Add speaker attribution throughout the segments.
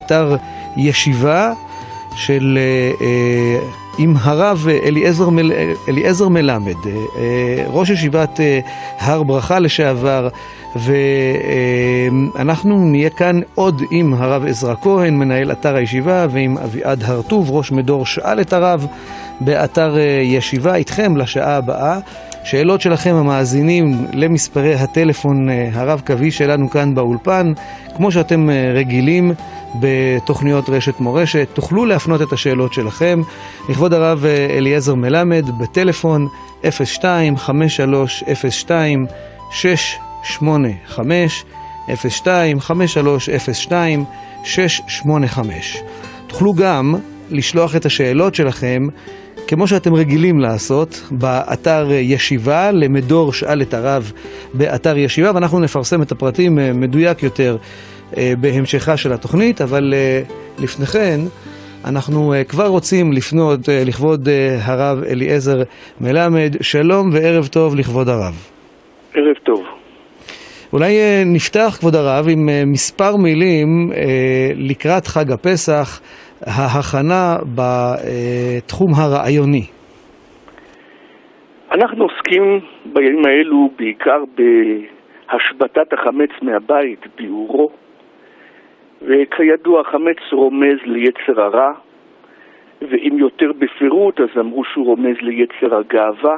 Speaker 1: באתר ישיבה של עם הרב אליעזר מלמד, ראש ישיבת הר ברכה לשעבר, ואנחנו נהיה כאן עוד עם הרב עזרא כהן, מנהל אתר הישיבה, ועם אביעד הרטוב, ראש מדור שאל את הרב באתר ישיבה, איתכם לשעה הבאה. שאלות שלכם המאזינים למספרי הטלפון הרב קווי שלנו כאן באולפן, כמו שאתם רגילים בתוכניות רשת מורשת, תוכלו להפנות את השאלות שלכם לכבוד הרב אליעזר מלמד בטלפון 02-5302-685 02-5302-685. תוכלו גם לשלוח את השאלות שלכם כמו שאתם רגילים לעשות באתר ישיבה, למדור שאל את הרב באתר ישיבה, ואנחנו נפרסם את הפרטים מדויק יותר בהמשכה של התוכנית. אבל לפני כן אנחנו כבר רוצים לפנות לכבוד הרב אליעזר מלמד. שלום וערב טוב לכבוד הרב.
Speaker 2: ערב טוב.
Speaker 1: אולי נפתח כבוד הרב עם מספר מילים לקראת חג הפסח, ההכנה בתחום הרעיוני.
Speaker 2: אנחנו עוסקים בימים האלו בעיקר בהשבתת החמץ מהבית, ביעורו, וכידוע החמץ רומז ליצר הרע, ואם יותר בפירוט אז אמרו שהוא רומז ליצר הגאווה,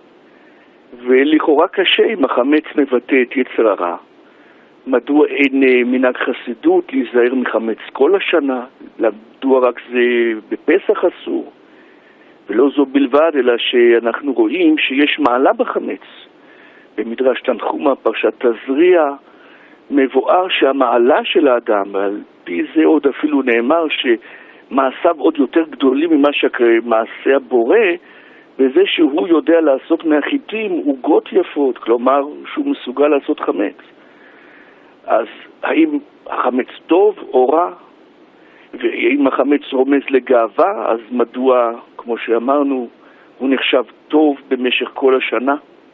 Speaker 2: ולכאורה קשה אם החמץ מבטא את יצר הרע. מדוע אין מנהג חסידות להיזהר מחמץ כל השנה? מדוע רק זה בפסח אסור? ולא זו בלבד, אלא שאנחנו רואים שיש מעלה בחמץ. במדרש תנחומא, פרשת תזריע, מבואר שהמעלה של האדם, ועל פי זה עוד אפילו נאמר שמעשיו עוד יותר גדולים ממה שמעשה הבורא, בזה שהוא יודע לעשות מהחיטים עוגות יפות, כלומר שהוא מסוגל לעשות חמץ. אז האם החמץ טוב או רע? ואם החמץ רומז לגאווה, אז מדוע, כמו שאמרנו, הוא נחשב טוב במשך כל השנה?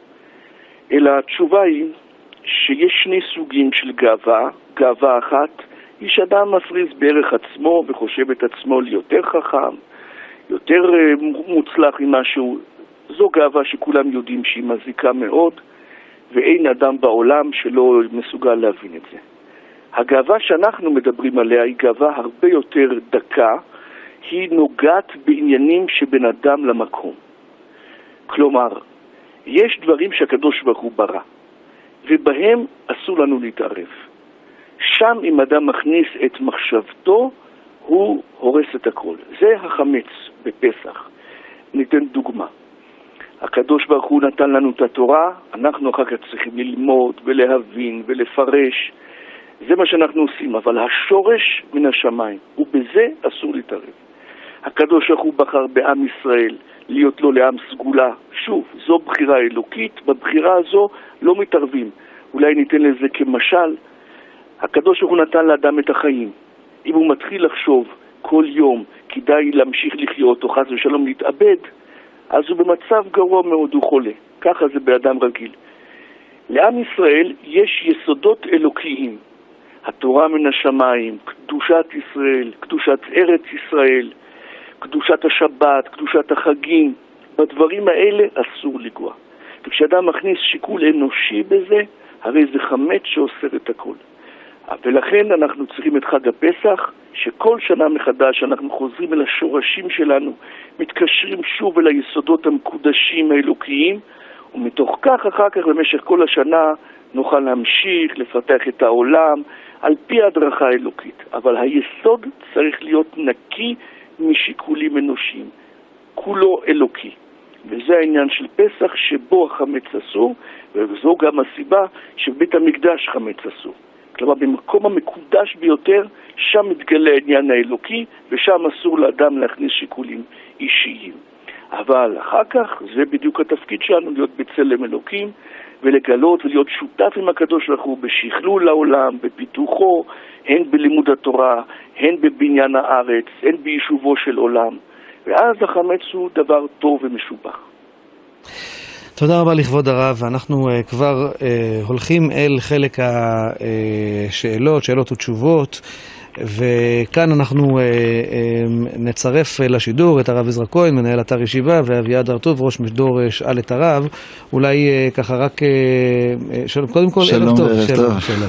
Speaker 2: אלא התשובה היא שיש שני סוגים של גאווה. גאווה אחת היא שאדם מפריז בערך עצמו וחושב את עצמו ליותר חכם, יותר מוצלח ממשהו. זו גאווה שכולם יודעים שהיא מזיקה מאוד, ואין אדם בעולם שלא מסוגל להבין את זה. הגאווה שאנחנו מדברים עליה היא גאווה הרבה יותר דקה, היא נוגעת בעניינים שבין אדם למקום. כלומר, יש דברים שהקדוש ברוך הוא ברא, ובהם אסור לנו להתערב. שם אם אדם מכניס את מחשבתו, הוא הורס את הכל. זה החמץ בפסח. ניתן דוגמה. הקדוש ברוך הוא נתן לנו את התורה, אנחנו אחר כך צריכים ללמוד ולהבין ולפרש. זה מה שאנחנו עושים, אבל השורש מן השמיים, ובזה אסור להתערב. הקדוש ברוך הוא בחר בעם ישראל להיות לו לעם סגולה. שוב, זו בחירה אלוקית, בבחירה הזו לא מתערבים. אולי ניתן לזה כמשל. הקדוש ברוך הוא נתן לאדם את החיים. אם הוא מתחיל לחשוב כל יום כדאי להמשיך לחיות או חס ושלום להתאבד, אז הוא במצב גרוע מאוד, הוא חולה. ככה זה באדם רגיל. לעם ישראל יש יסודות אלוקיים. התורה מן השמיים, קדושת ישראל, קדושת ארץ ישראל, קדושת השבת, קדושת החגים. בדברים האלה אסור לגוע. וכשאדם מכניס שיקול אנושי בזה, הרי זה חמץ שאוסר את הכל. ולכן אנחנו צריכים את חג הפסח, שכל שנה מחדש אנחנו חוזרים אל השורשים שלנו, מתקשרים שוב אל היסודות המקודשים האלוקיים, ומתוך כך אחר כך במשך כל השנה נוכל להמשיך לפתח את העולם על פי ההדרכה האלוקית. אבל היסוד צריך להיות נקי משיקולים אנושיים, כולו אלוקי. וזה העניין של פסח שבו החמץ אסור, וזו גם הסיבה שבית המקדש חמץ אסור. כלומר, במקום המקודש ביותר, שם מתגלה העניין האלוקי, ושם אסור לאדם להכניס שיקולים אישיים. אבל אחר כך, זה בדיוק התפקיד שלנו, להיות בצלם אלוקים, ולגלות ולהיות שותף עם הקדוש ברוך הוא בשכלול העולם, בפיתוחו, הן בלימוד התורה, הן בבניין הארץ, הן ביישובו של עולם. ואז החמץ הוא דבר טוב ומשובח.
Speaker 1: תודה רבה לכבוד הרב. אנחנו כבר הולכים אל חלק השאלות, שאלות ותשובות. וכאן אנחנו נצרף לשידור את הרב עזרא כהן, מנהל אתר ישיבה, ואביעד הר-טוב, ראש מדור שאל את הרב. אולי ככה רק, שלום, קודם כל,
Speaker 3: שלום,
Speaker 1: שלום.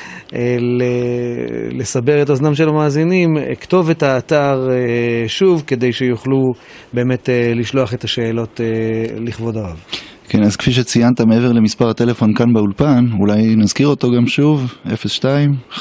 Speaker 1: לסבר את אוזנם של המאזינים, כתוב את האתר שוב, כדי שיוכלו באמת לשלוח את השאלות לכבוד הרב.
Speaker 3: כן, אז כפי שציינת מעבר למספר הטלפון כאן באולפן, אולי נזכיר אותו גם שוב, 02-530-2685,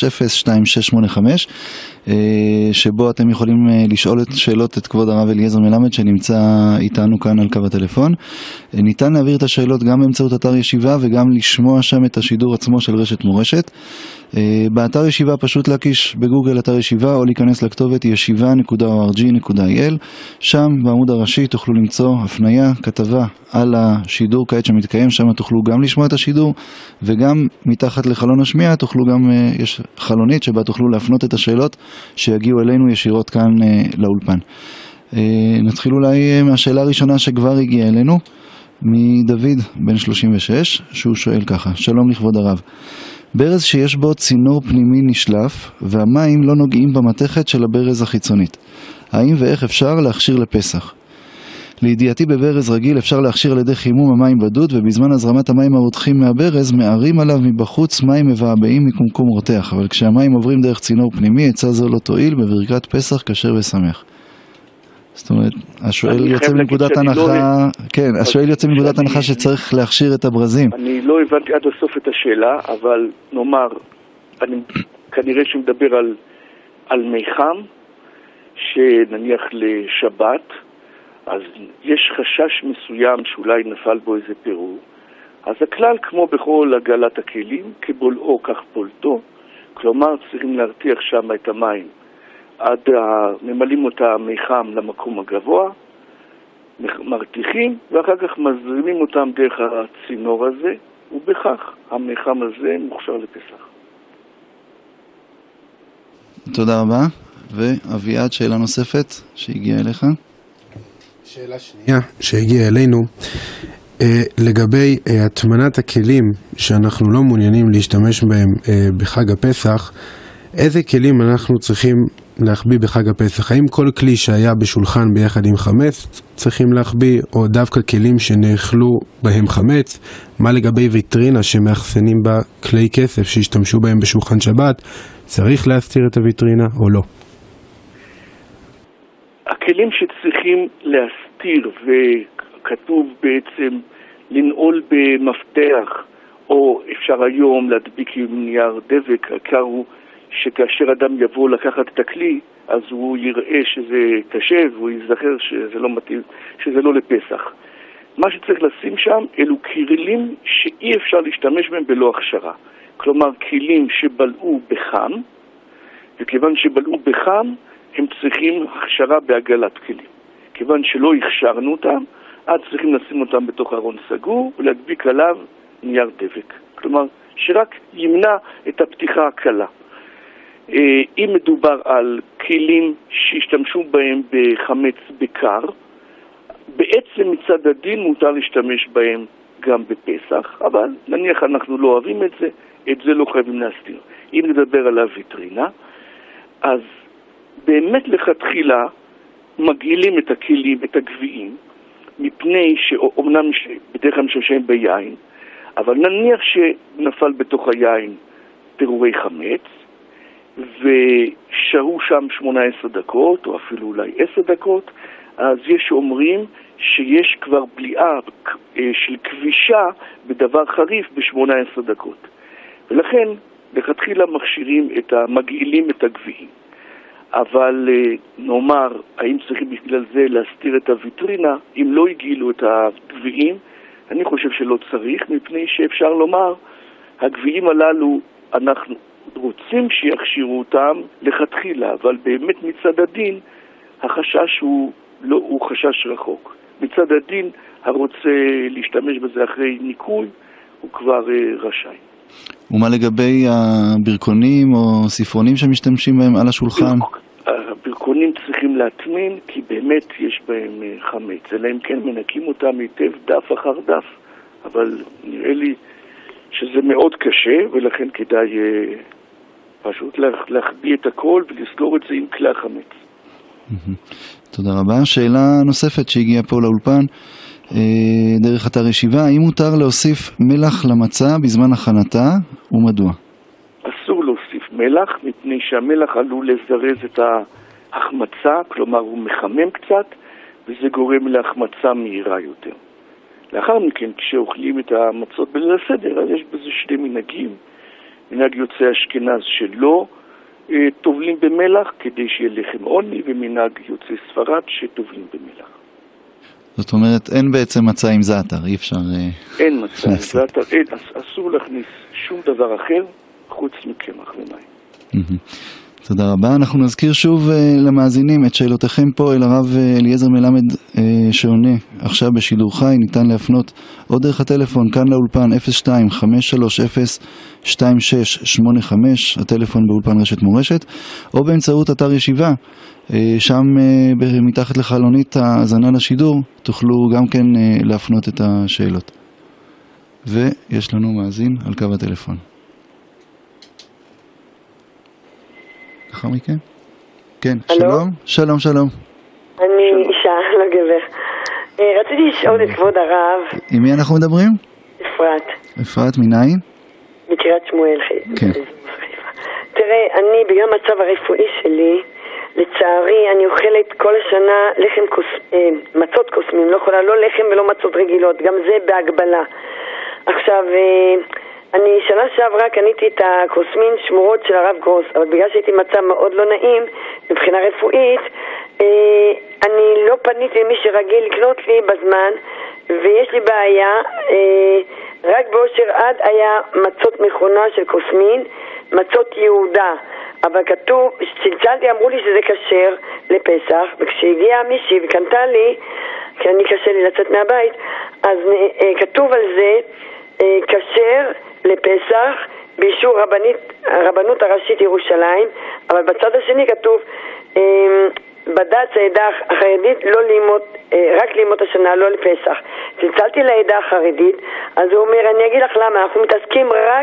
Speaker 3: שבו אתם יכולים לשאול את שאלות את כבוד הרב אליעזר מלמד שנמצא איתנו כאן על קו הטלפון. ניתן להעביר את השאלות גם באמצעות אתר ישיבה וגם לשמוע שם את השידור עצמו של רשת מורשת. באתר ישיבה פשוט להקיש בגוגל אתר ישיבה או להיכנס לכתובת yeshiva.org.il. שם בעמוד הראשי תוכלו למצוא הפניה, כתבה על השידור כעת שמתקיים. שם תוכלו גם לשמוע את השידור וגם מתחת לחלון השמיעה תוכלו גם, יש חלונית שבה תוכלו להפנות את השאלות שיגיעו אלינו ישירות כאן לאולפן. נתחיל אולי מהשאלה הראשונה שכבר הגיעה אלינו מדוד בן 36, שהוא שואל ככה: שלום לכבוד הרב, ברז שיש בו צינור פנימי נשלף והמים לא נוגעים במתכת של הברז החיצונית, האם ואיך אפשר להכשיר לפסח? לידיעתי בברז רגיל אפשר להכשיר על ידי חימום המים בדוד, ובזמן הזרמת המים הרותחים מהברז מערים עליו מבחוץ מים מבעבעים מקומקום רותח, אבל כשהמים עוברים דרך צינור פנימי עצה זו לא תועיל, בברכת פסח כשר ושמח. זאת אומרת, השואל יוצא מנקודת הנחה, כן, השואל יוצא מנקודת הנחה שצריך להכשיר את הברזים.
Speaker 2: אני לא הבנתי עד הסוף את השאלה, אבל נאמר, אני כנראה שמדבר על מיחם, שנניח לשבת, אז יש חשש מסוים שאולי נפל בו איזה פירור. אז הכלל, כמו בכל הגלת הכלים, כבולעו כך פולטו, כלומר צריכים להרתיח שם את המים עד ממלאים אותה מיחם למקום הגבוה, מרתיחים ואחר כך מזרימים אותם דרך הצינור הזה, ובכך המיחם הזה מוכשר לפסח.
Speaker 3: תודה רבה. ואביעד, שאלה נוספת שהגיעה אליך?
Speaker 4: שאלה שנייה שהגיעה אלינו לגבי הטמנת הכלים שאנחנו לא מעוניינים להשתמש בהם בחג הפסח. איזה כלים אנחנו צריכים להחביא בחג הפסח? האם כל כלי שהיה בשולחן ביחד עם חמץ צריכים להחביא, או דווקא כלים שנאכלו בהם חמץ? מה לגבי ויטרינה שמאחסנים בה כלי כסף שהשתמשו בהם בשולחן שבת? צריך להסתיר את הוויטרינה או לא?
Speaker 2: הכלים שצריכים להסתיר, וכתוב בעצם לנעול במפתח, או אפשר היום להדביק עם נייר דבק, העיקר הוא שכאשר אדם יבוא לקחת את הכלי, אז הוא יראה שזה קשה, והוא יזכר שזה לא מתאים, שזה לא לפסח. מה שצריך לשים שם אלו כלים שאי אפשר להשתמש בהם בלא הכשרה. כלומר, כלים שבלעו בחם, וכיוון שבלעו בחם, הם צריכים הכשרה בעגלת כלים. כיוון שלא הכשרנו אותם, אז צריכים לשים אותם בתוך ארון סגור ולהדביק עליו נייר דבק. כלומר, שרק ימנע את הפתיחה הקלה. אם מדובר על כלים שהשתמשו בהם בחמץ בקר, בעצם מצד הדין מותר להשתמש בהם גם בפסח, אבל נניח אנחנו לא אוהבים את זה לא חייבים להסתיר. אם נדבר על הוויטרינה, אז באמת לכתחילה מגעילים את הכלים, את הגביעים, מפני שאומנם בדרך כלל משתמשים ביין, אבל נניח שנפל בתוך היין פירורי חמץ, ושהו שם 18 דקות, או אפילו אולי 10 דקות, אז יש שאומרים שיש כבר בליעה של כבישה בדבר חריף ב-18 דקות. ולכן, לכתחילה מגעילים את הגביעים. אבל נאמר, האם צריכים בגלל זה להסתיר את הוויטרינה? אם לא הגעילו את הגביעים, אני חושב שלא צריך, מפני שאפשר לומר, הגביעים הללו אנחנו רוצים שיכשירו אותם לכתחילה, אבל באמת מצד הדין החשש הוא חשש רחוק. מצד הדין הרוצה להשתמש בזה אחרי ניקוי הוא כבר רשאי.
Speaker 3: ומה לגבי הברכונים או ספרונים שמשתמשים בהם על השולחן?
Speaker 2: הברכונים צריכים להטמין, כי באמת יש בהם חמץ, אלא אם כן מנקים אותם היטב דף אחר דף, אבל נראה לי שזה מאוד קשה, ולכן כדאי פשוט להחביא את הכל ולסגור את זה עם כלי החמץ.
Speaker 3: תודה רבה. שאלה נוספת שהגיעה פה לאולפן, דרך אתר ישיבה, האם מותר להוסיף מלח למצה בזמן הכנתה ומדוע?
Speaker 2: אסור להוסיף מלח, מפני שהמלח עלול לזרז את ההחמצה, כלומר הוא מחמם קצת, וזה גורם להחמצה מהירה יותר. לאחר מכן, כשאוכלים את המצות בליל הסדר, אז יש בזה שני מנהגים. מנהג יוצאי אשכנז שלא טובלים במלח, כדי שיהיה לחם עוני, ומנהג יוצאי ספרד שטובלים במלח.
Speaker 3: זאת אומרת, אין בעצם מצה עם זעתר, אי אפשר...
Speaker 2: אין מצה עם זעתר, אסור להכניס שום דבר אחר, חוץ מקמח ומים.
Speaker 3: תודה רבה. אנחנו נזכיר שוב למאזינים את שאלותיכם פה אל הרב אליעזר מלמד שעונה עכשיו בשידור חי. ניתן להפנות עוד דרך הטלפון כאן לאולפן 02-530-2685, הטלפון באולפן רשת מורשת, או באמצעות אתר ישיבה, שם מתחת לחלונית ההאזנה לשידור תוכלו גם כן להפנות את השאלות. ויש לנו מאזין על קו הטלפון. לאחר מכן? כן, שלום. שלום, שלום.
Speaker 5: אני אישה, לא גבר. רציתי לשאול את כבוד הרב.
Speaker 3: עם מי אנחנו מדברים?
Speaker 5: אפרת.
Speaker 3: אפרת, מניין?
Speaker 5: מקריית שמואל.
Speaker 3: כן.
Speaker 5: תראה, אני בגלל המצב הרפואי שלי, לצערי אני אוכלת כל השנה מצות קוסמים, לא יכולה לא לחם ולא מצות רגילות, גם זה בהגבלה. עכשיו... אני שנה שעברה קניתי את הקוסמין שמורות של הרב גרוס, אבל בגלל שהייתי מצב מאוד לא נעים מבחינה רפואית, אני לא פניתי למי שרגיל לקנות לי בזמן, ויש לי בעיה, רק באושר עד היה מצות מכונה של קוסמין, מצות יהודה, אבל כתוב, צלצלתי, אמרו לי שזה כשר לפסח, וכשהגיעה מישהי וקנתה לי, כי אני קשה לי לצאת מהבית, אז כתוב על זה כשר לפסח באישור הרבנות הראשית ירושלים, אבל בצד השני כתוב בדת העדה החרדית לא לימוד, רק לימוד השנה, לא לפסח. צלצלתי לעדה החרדית, אז הוא אומר, אני אגיד לך למה, אנחנו מתעסקים רק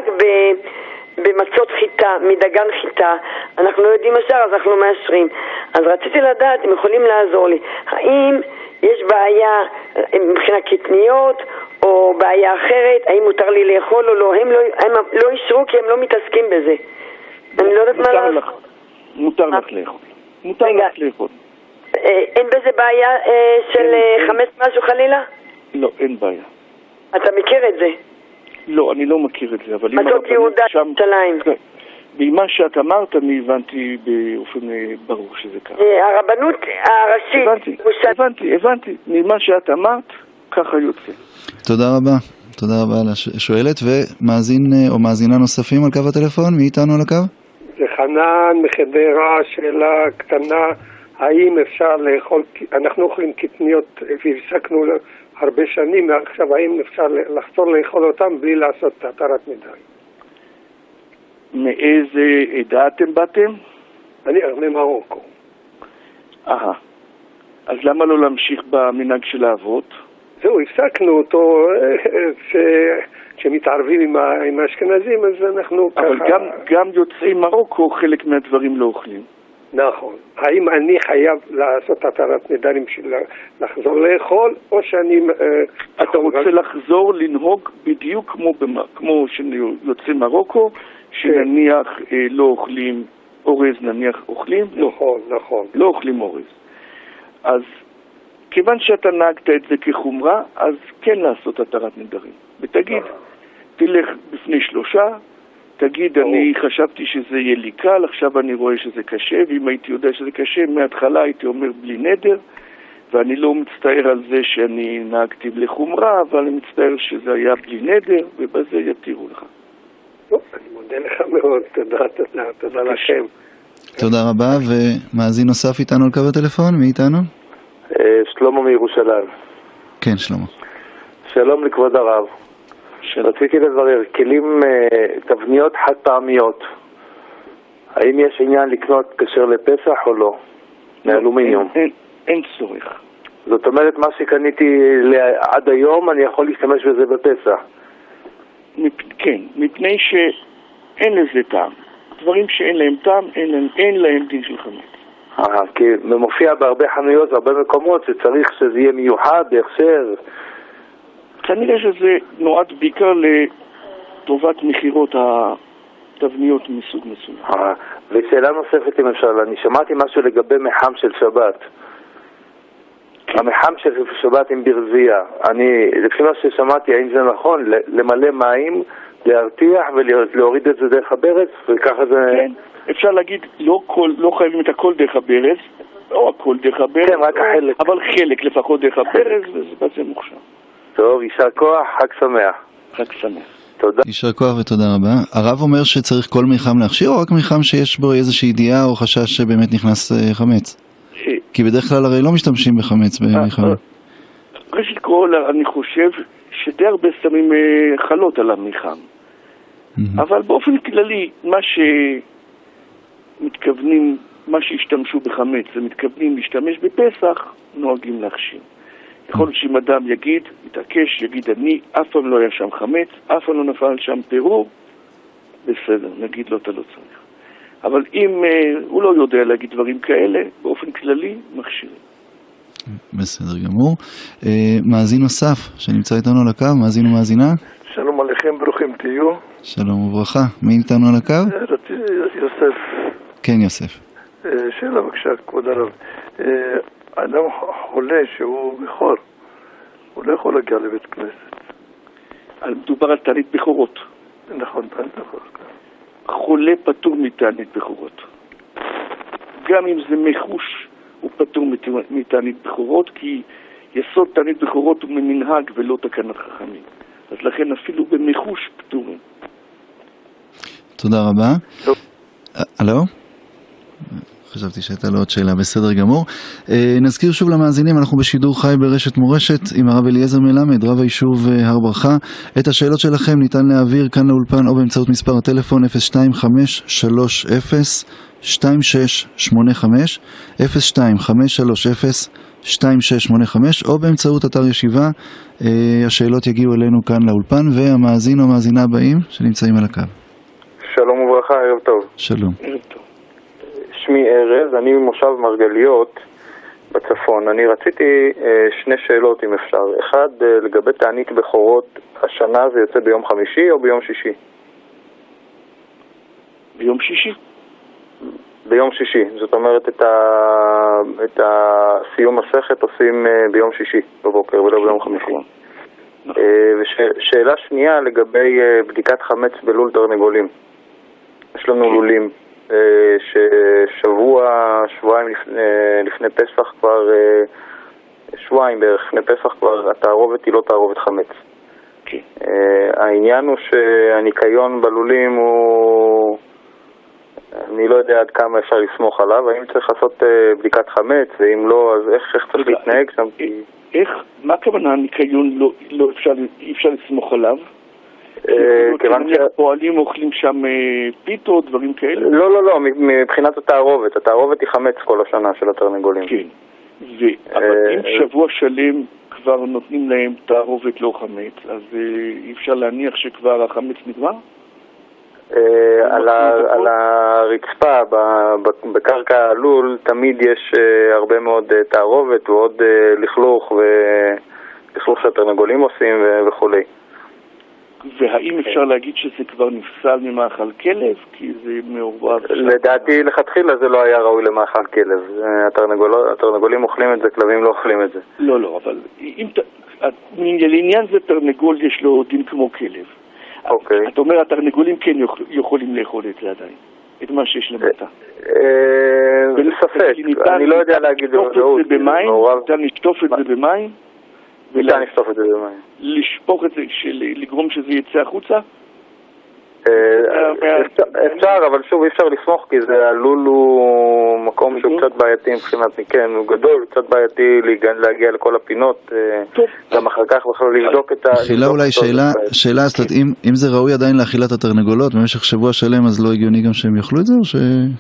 Speaker 5: במצות חיטה, מדגן חיטה, אנחנו לא יודעים השאר, אז אנחנו מאשרים. אז רציתי לדעת אם יכולים לעזור לי, האם יש בעיה מבחינת קטניות או בעיה אחרת, האם מותר לי לאכול או לא, הם לא אישרו כי הם לא מתעסקים בזה. אני לא יודעת מה לעשות.
Speaker 2: מותר לך לאכול. מותר לך לאכול.
Speaker 5: אין בזה בעיה של חמץ משהו חלילה?
Speaker 2: לא, אין בעיה.
Speaker 5: אתה מכיר את זה?
Speaker 2: לא, אני לא מכיר את זה, אבל...
Speaker 5: מצות יהודה שליים.
Speaker 2: במה שאת אמרת, אני הבנתי באופן ברור שזה ככה.
Speaker 5: הרבנות הראשית...
Speaker 2: הבנתי. ממה שאת אמרת, ככה יוצא.
Speaker 3: תודה רבה. תודה רבה לשואלת, ומאזין או מאזינה נוספים על קו הטלפון, מי איתנו על הקו?
Speaker 6: זה חנן מחדרה, שאלה קטנה, האם אפשר לאכול, אנחנו אוכלים קטניות והפסקנו הרבה שנים, עכשיו האם אפשר לחזור לאכול אותם בלי לעשות התרת נדרים?
Speaker 2: מאיזה עדה אתם באתם?
Speaker 6: אני ממרוקו.
Speaker 2: אז למה לא להמשיך במנהג של האבות?
Speaker 6: זהו, הפסקנו אותו, כשמתערבים עם האשכנזים, אז אנחנו ככה...
Speaker 2: אבל גם יוצאי מרוקו חלק מהדברים לא אוכלים.
Speaker 6: נכון. האם אני חייב לעשות התרת נדרים בשביל לחזור לאכול, או שאני...
Speaker 2: אתה רוצה לחזור לנהוג בדיוק כמו שיוצאי מרוקו, שנניח לא אוכלים אורז, נניח אוכלים?
Speaker 6: נכון.
Speaker 2: לא אוכלים אורז. אז כיוון שאתה נהגת את זה כחומרה, אז כן לעשות התרת נדרים. ותגיד, תלך בפני 3, תגיד, אני חשבתי שזה יהיה לי קל, עכשיו אני רואה שזה קשה, ואם הייתי יודע שזה קשה, מההתחלה הייתי אומר בלי נדר, ואני לא מצטער על זה שאני נהגתי לחומרה, אבל אני מצטער שזה היה בלי נדר, ובזה יתירו לך.
Speaker 6: אני מודה לך מאוד, תודה לכם.
Speaker 3: תודה רבה, ומאזין נוסף איתנו על קו הטלפון, מי איתנו?
Speaker 7: שלמה מירושלים.
Speaker 3: כן, שלמה.
Speaker 7: שלום לכבוד הרב. רציתי לברר, כלים, תבניות חד פעמיות, האם יש עניין לקנות כשר לפסח או לא? מאלומיניום.
Speaker 2: אין צורך.
Speaker 7: זאת אומרת, מה שקניתי עד היום, אני יכול להשתמש בזה בפסח?
Speaker 2: כן, מפני שאין לזה טעם. דברים שאין להם טעם, אין להם דין של חמץ.
Speaker 7: כי מופיע בהרבה חנויות, בהרבה מקומות, שצריך שזה יהיה מיוחד, בהכשר.
Speaker 2: כנראה שזה נועד בעיקר לטובת מחירות התבניות מסוג מסוים.
Speaker 7: ושאלה נוספת אם אפשר, אני שמעתי משהו לגבי מחם של שבת. המחם של שבת עם ברזייה, לפי מה ששמעתי, האם זה נכון למלא מים, להרתיח ולהוריד את זה דרך הברז, וככה זה...
Speaker 2: כן, אפשר להגיד, לא חייבים את הכל דרך הברז, לא הכל דרך הברז,
Speaker 7: כן, רק החלק.
Speaker 2: אבל חלק לפחות דרך הברז, וזה מוכשר.
Speaker 7: טוב, יישר כוח, חג שמח.
Speaker 2: חג שמח.
Speaker 7: תודה.
Speaker 3: יישר כוח ותודה רבה. הרב אומר שצריך כל מיחם להכשיר, או רק מיחם שיש בו איזושהי ידיעה או חשש שבאמת נכנס חמץ? כי בדרך כלל הרי לא משתמשים בחמץ במיחם.
Speaker 2: ראשית כל, אני חושב שדי הרבה שמים חלות על המיחם. אבל באופן כללי, מה שהשתמשו בחמץ ומתכוונים להשתמש בפסח, נוהגים להכשיר. יכול להיות שאם אדם יתעקש, יגיד, אני אף פעם לא היה שם חמץ, אף פעם לא נפל שם פירור, בסדר, נגיד לו, אתה לא צריך. אבל אם הוא לא יודע להגיד דברים כאלה, באופן כללי, מכשירים.
Speaker 3: בסדר גמור. מאזין נוסף שנמצא איתנו על הקו, מאזין ומאזינה.
Speaker 8: שלום עליכם, ברוכים תהיו.
Speaker 3: שלום וברכה. מי איתנו על הקו?
Speaker 8: יוסף.
Speaker 3: כן, יוסף.
Speaker 8: שאלה בבקשה, כבוד הרב. אדם חולה שהוא בכור, הוא לא יכול להגיע לבית כנסת.
Speaker 2: מדובר על תענית בכורות.
Speaker 8: נכון, תענית בכורות.
Speaker 2: חולה פטור מתענית בכורות. גם אם זה מחוש, הוא פטור מתענית בכורות, כי יסוד תענית בכורות הוא ממנהג ולא תקנת חכמים. אז לכן אפילו במחוש פטורים.
Speaker 3: תודה רבה. הלו? חשבתי שהייתה לו עוד שאלה, בסדר גמור. נזכיר שוב למאזינים, אנחנו בשידור חי ברשת מורשת עם הרב אליעזר מלמד, רב היישוב הר ברכה. את השאלות שלכם ניתן להעביר כאן לאולפן או באמצעות מספר הטלפון 02-530-2685, 02-530-2685, או באמצעות אתר ישיבה. השאלות יגיעו אלינו כאן לאולפן, והמאזין או מאזינה הבאים שנמצאים על הקו.
Speaker 7: שלום וברכה, ערב טוב.
Speaker 3: שלום.
Speaker 2: ערב טוב.
Speaker 7: שמי ארז, אני ממושב מרגליות בצפון. אני רציתי שני שאלות אם אפשר. אחד, לגבי תענית בכורות, השנה זה יוצא ביום חמישי או ביום שישי?
Speaker 2: ביום שישי.
Speaker 7: ביום שישי, זאת אומרת את הסיום מסכת עושים ביום שישי בבוקר ולא ביום חמישי. ושאלה שנייה לגבי בדיקת חמץ בלול תרנגולים. יש לנו לולים שבועיים לפני פסח כבר, שבועיים בערך לפני פסח כבר התערובת היא לא תערובת חמץ. העניין הוא שהניקיון בלולים הוא, אני לא יודע עד כמה אפשר לסמוך עליו, האם צריך לעשות בדיקת חמץ, ואם לא, אז איך צריך להתנהג שם?
Speaker 2: מה הכוונה הניקיון אי אפשר לסמוך עליו? כיוון שהפועלים אוכלים שם פיתות, דברים כאלה?
Speaker 7: לא, מבחינת התערובת היא חמץ כל השנה של התרנגולים.
Speaker 2: כן, אבל אם שבוע שלם כבר נותנים להם תערובת לא חמץ, אז אי אפשר להניח שכבר החמץ נגמר?
Speaker 7: על הרצפה, בקרקע הלול, תמיד יש הרבה מאוד תערובת ועוד לכלוך שהתרנגולים עושים וכולי.
Speaker 2: והאם אפשר להגיד שזה כבר נפסל ממאכל כלב? כי זה מעורבב.
Speaker 7: לדעתי לכתחילה זה לא היה ראוי למאכל כלב. התרנגולים אוכלים את זה, כלבים לא אוכלים את זה.
Speaker 2: לא, אבל לעניין זה תרנגול יש לו דין כמו כלב. אתה אומר התרנגולים כן יכולים לאכול את זה עדיין, את מה שיש למטה.
Speaker 7: בספק, אני לא יודע להגיד
Speaker 2: ניתן לשטוף את זה במים?
Speaker 7: ניתן לשטוף את זה במים.
Speaker 2: לשפוך את זה, לגרום שזה יצא החוצה?
Speaker 7: אפשר, אבל שוב אי אפשר לסמוך, כי הלול הוא מקום שהוא קצת בעייתי מבחינת, כן, הוא גדול, קצת בעייתי להגיע לכל הפינות, גם אחר כך בכלל לבדוק את
Speaker 3: תחילה אולי שאלה, אם זה ראוי עדיין לאכילת התרנגולות במשך שבוע שלם, אז לא הגיוני גם שהם יאכלו את זה, או ש...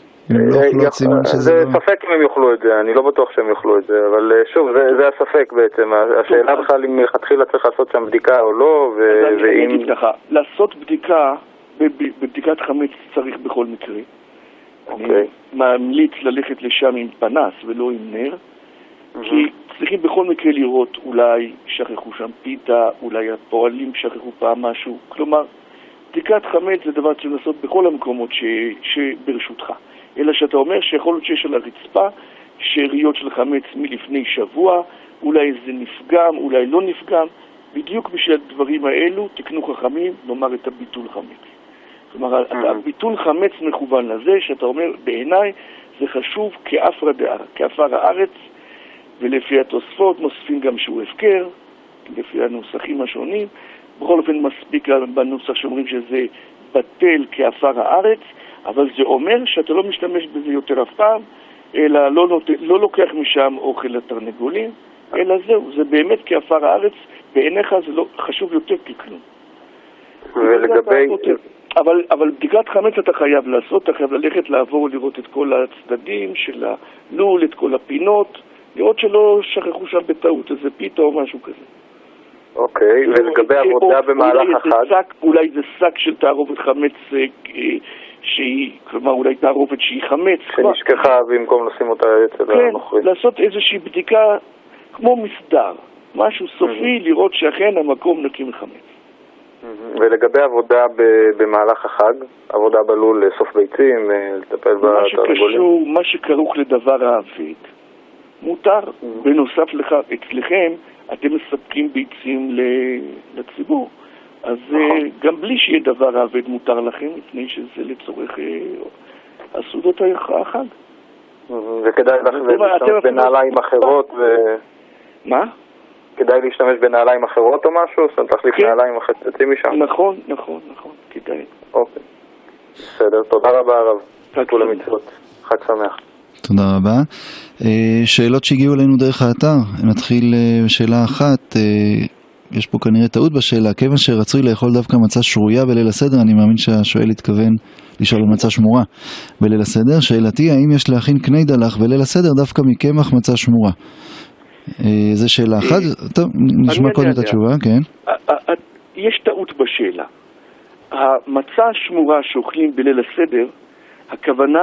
Speaker 7: זה ספק אם הם יאכלו את זה, אני לא בטוח שהם יאכלו את זה, אבל שוב, זה הספק בעצם, השאלה בכלל אם מלכתחילה צריך לעשות שם בדיקה או לא,
Speaker 2: ואם... לעשות בדיקה בבדיקת חמץ צריך בכל מקרה. אני ממליץ ללכת לשם עם פנס ולא עם נר, כי צריכים בכל מקרה לראות, אולי שכחו שם פיתה, אולי הפועלים שכחו פעם משהו. כלומר, בדיקת חמץ זה דבר שצריך לעשות בכל המקומות שברשותך. אלא שאתה אומר שיכול להיות שיש על הרצפה שאריות של חמץ מלפני שבוע, אולי זה נפגם, אולי לא נפגם. בדיוק בשביל הדברים האלו תקנו חכמים לומר את הביטול חמץ. כלומר, הביטול חמץ מכוון לזה שאתה אומר, בעיניי זה חשוב כאפר הארץ, ולפי התוספות מוסיפים גם שהוא הפקר, לפי הנוסחים השונים. בכל אופן מספיק בנוסח שאומרים שזה בטל כאפר הארץ, אבל זה אומר שאתה לא משתמש בזה יותר אף פעם, אלא לא לוקח משם אוכל לתרנגולים, אלא זהו, זה באמת כאפר הארץ, בעיניך זה לא חשוב יותר ככלום.
Speaker 7: ולגבי...
Speaker 2: אבל בדיקת חמץ אתה חייב לעשות, אתה חייב ללכת לעבור לראות את כל הצדדים של הלול, את כל הפינות, לראות שלא שכחו שם בטעות איזה פיתה או משהו כזה.
Speaker 7: אוקיי, ולגבי עבודה במהלך החג?
Speaker 2: אולי זה שק של תערובת חמץ שהיא, כלומר אולי תערובת שהיא חמץ.
Speaker 7: שנשכחה במקום לשים אותה אצל הנוכרים.
Speaker 2: כן, לעשות איזושהי בדיקה כמו מסדר, משהו סופי, לראות שאכן המקום נקי מחמץ.
Speaker 7: ולגבי עבודה במהלך החג, עבודה בלול לאסוף ביצים, לטפל בתרנגולים?
Speaker 2: מה שכרוך לדבר האבד, מותר. בנוסף לכך, אצלכם אתם מספקים ביצים לציבור, אז גם בלי שיהיה דבר האבד מותר לכם, מפני שזה לצורך הסעודות החג.
Speaker 7: וכדאי להשתמש בנעליים אחרות
Speaker 2: מה?
Speaker 7: כדאי להשתמש בנעליים אחרות או משהו? זאת אומרת, להחליף נעליים אחרים משם?
Speaker 2: נכון, כדאי.
Speaker 7: אוקיי. בסדר, תודה רבה הרב. תודה למצוות. חג שמח.
Speaker 3: תודה רבה. שאלות שהגיעו אלינו דרך האתר. נתחיל בשאלה אחת. יש פה כנראה טעות בשאלה. כיוון שרצוי לאכול דווקא מצה שרויה בליל הסדר, אני מאמין שהשואל התכוון לשאול על מצה שמורה בליל הסדר. שאלתי, האם יש להכין קני דלח בליל הסדר דווקא מקמח מצה שמורה? זו שאלה אחת. טוב, נשמע קודם את התשובה, כן.
Speaker 2: יש טעות בשאלה. המצה השמורה שאוכלים בליל הסדר, הכוונה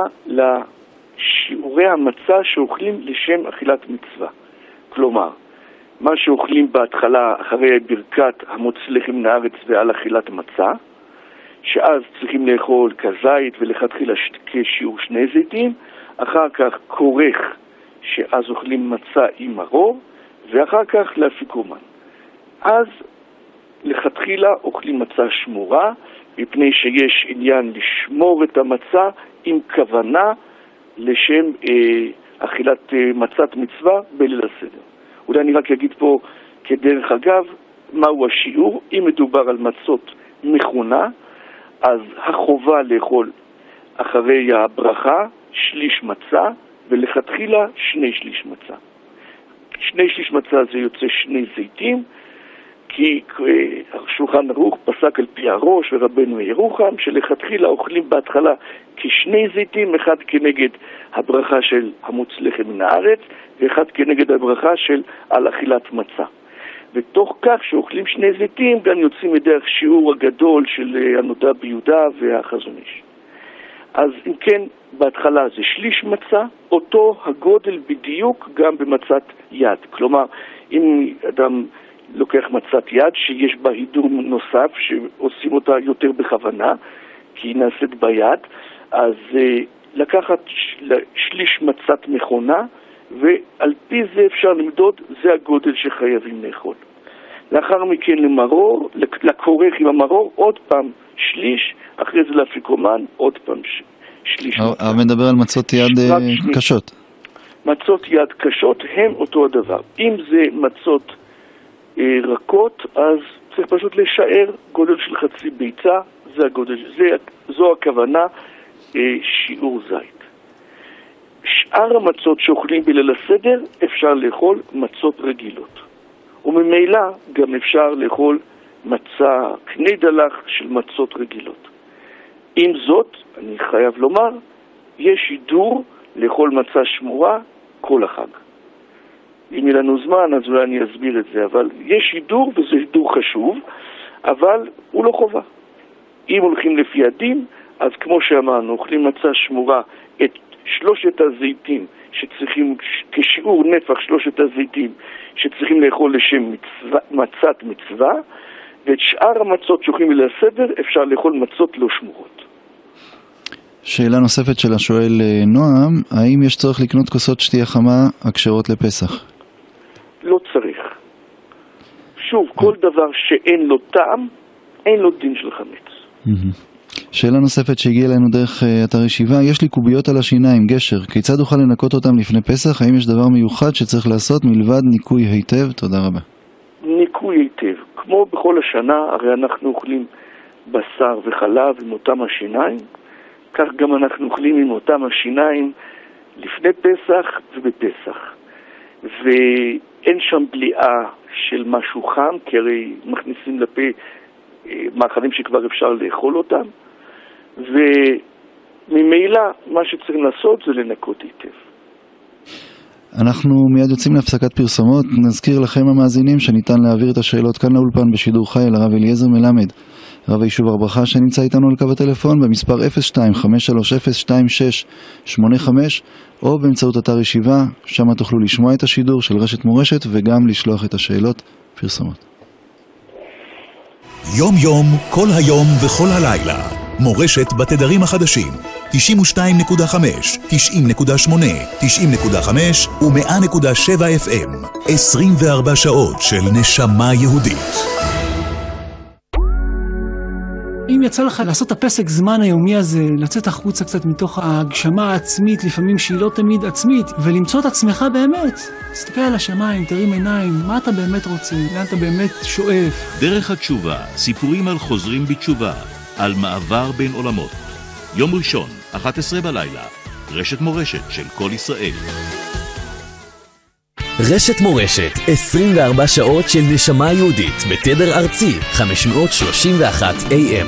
Speaker 2: לשיעורי המצה שאוכלים לשם אכילת מצווה. כלומר, מה שאוכלים בהתחלה אחרי ברכת המוץ לחם מן הארץ ועל אכילת מצה, שאז צריכים לאכול כזית ולכתחילה כשיעור 2 זיתים, אחר כך כורך שאז אוכלים מצה עם מרור, ואחר כך לאפיקומן. אז לכתחילה אוכלים מצה שמורה, מפני שיש עניין לשמור את המצה עם כוונה לשם אכילת מצת מצווה בליל הסדר. אולי אני רק אגיד פה כדרך אגב, מהו השיעור. אם מדובר על מצות מכונה, אז החובה לאכול אחרי הברכה 1/3 מצה, ולכתחילה 2/3 מצה. 2/3 מצה זה יוצא 2 זיתים, כי שולחן ערוך פסק על פי הראש ורבנו ירוחם, שלכתחילה אוכלים בהתחלה כ2 זיתים, אחד כנגד הברכה של המוץ לחם מן הארץ, ואחד כנגד הברכה של על אכילת מצה. ותוך כך שאוכלים 2 זיתים, גם יוצאים מדרך שיעור הגדול של הנודע ביהודה והחזון איש. אז אם כן, בהתחלה זה 1/3 מצה, אותו הגודל בדיוק גם במצת יד. כלומר, אם אדם לוקח מצת יד שיש בה הידור נוסף, שעושים אותה יותר בכוונה, כי היא נעשית ביד, אז לקחת 1/3 מצת מכונה, ועל פי זה אפשר למדוד, זה הגודל שחייבים לאכול. לאחר מכן למרור, לכורך עם המרור, עוד פעם 1/3, אחרי זה לאפיקומן, עוד פעם 1/3.
Speaker 3: אבל מדבר על מצות יד קשות.
Speaker 2: מצות יד קשות הם אותו הדבר. אם זה מצות רכות, אז צריך פשוט לשער גודל של חצי ביצה, זה הגודל, זו הכוונה, שיעור זית. שאר המצות שאוכלים בליל הסדר אפשר לאכול מצות רגילות. וממילא גם אפשר לאכול מצה, קני דלח של מצות רגילות. עם זאת, אני חייב לומר, יש הידור לאכול מצה שמורה כל החג. אם יהיה לנו זמן, אז אולי אני אסביר את זה, אבל יש הידור, וזה הידור חשוב, אבל הוא לא חובה. אם הולכים לפי הדין, אז כמו שאמרנו, אוכלים מצה שמורה את 3 הזיתים שצריכים, כשיעור נפח 3 הזיתים שצריכים לאכול לשם מצת מצווה, ואת שאר המצות שאוכלים ליל הסדר אפשר לאכול מצות לא שמורות.
Speaker 3: שאלה נוספת של השואל נועם, האם יש צורך לקנות כוסות שתייה חמה הכשרות לפסח?
Speaker 2: לא צריך. שוב, כל דבר שאין לו טעם, אין לו דין של חמץ.
Speaker 3: שאלה נוספת שהגיעה אלינו דרך אתר ישיבה, יש לי קוביות על השיניים, גשר, כיצד אוכל לנקות אותם לפני פסח? האם יש דבר מיוחד שצריך לעשות מלבד ניקוי היטב? תודה רבה.
Speaker 2: ניקוי היטב. כמו בכל השנה, הרי אנחנו אוכלים בשר וחלב עם אותם השיניים, כך גם אנחנו אוכלים עם אותם השיניים לפני פסח ובפסח. ואין שם בליעה של משהו חם, כי הרי מכניסים לפה מאכלים שכבר אפשר לאכול אותם, וממילא מה שצריך לעשות זה לנקות היטב.
Speaker 3: אנחנו מיד יוצאים להפסקת פרסומות. נזכיר לכם המאזינים שניתן להעביר את השאלות כאן לאולפן בשידור חי אל הרב אליעזר מלמד, רב היישוב הר ברכה, שנמצא איתנו על קו הטלפון במספר 02-530-2685, או באמצעות אתר ישיבה, שם תוכלו לשמוע את השידור של רשת מורשת וגם לשלוח את השאלות. פרסומות.
Speaker 9: יום יום, כל היום וכל הלילה. מורשת בתדרים החדשים 92.5, 90.8, 90.5 ו100.7 FM. 24 שעות של נשמה יהודית.
Speaker 10: אם יצא לך לעשות את הפסק זמן היומי הזה, לצאת החוצה קצת מתוך ההגשמה העצמית, לפעמים שהיא לא תמיד עצמית, ולמצוא את עצמך באמת, תסתכל על השמיים, תרים עיניים, מה אתה באמת רוצה, לאן אתה באמת שואף.
Speaker 11: דרך התשובה, סיפורים על חוזרים בתשובה, על מעבר בין עולמות. יום ראשון, 11 בלילה, רשת מורשת של כל ישראל.
Speaker 12: רשת מורשת, 24 שעות של נשמה יהודית, בתדר ארצי, 531 AM.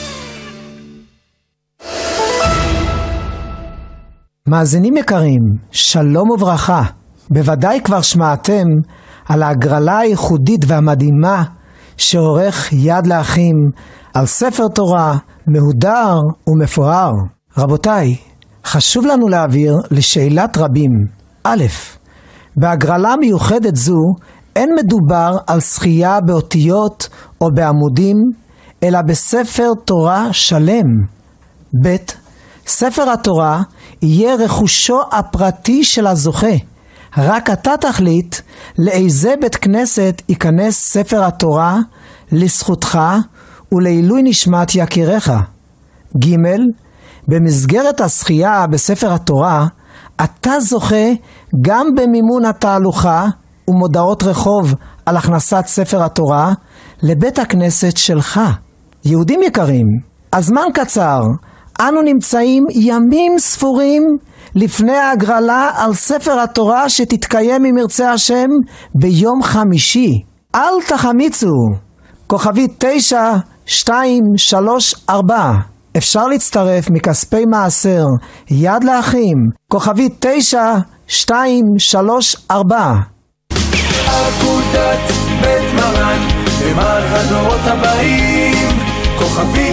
Speaker 13: מאזינים יקרים, שלום וברכה. בוודאי כבר שמעתם על ההגרלה הייחודית והמדהימה שעורך יד לאחים על ספר תורה מהודר ומפואר. רבותיי, חשוב לנו להעביר לשאלת רבים. א', בהגרלה מיוחדת זו אין מדובר על שחייה באותיות או בעמודים, אלא בספר תורה שלם. ב', ספר התורה יהיה רכושו הפרטי של הזוכה. רק אתה תחליט לאיזה בית כנסת ייכנס ספר התורה לזכותך ולעילוי נשמת יקיריך. ג', במסגרת השחייה בספר התורה, אתה זוכה גם במימון התהלוכה ומודעות רחוב על הכנסת ספר התורה לבית הכנסת שלך. יהודים יקרים, הזמן קצר, אנו נמצאים ימים ספורים לפני ההגרלה על ספר התורה שתתקיים עם ירצה השם ביום חמישי. אל תחמיצו, כוכבי 9234. אפשר להצטרף מכספי מעשר יד לאחים, כוכבי 9234.
Speaker 14: אגודת בית מרן למען הדורות הבאים, כוכבית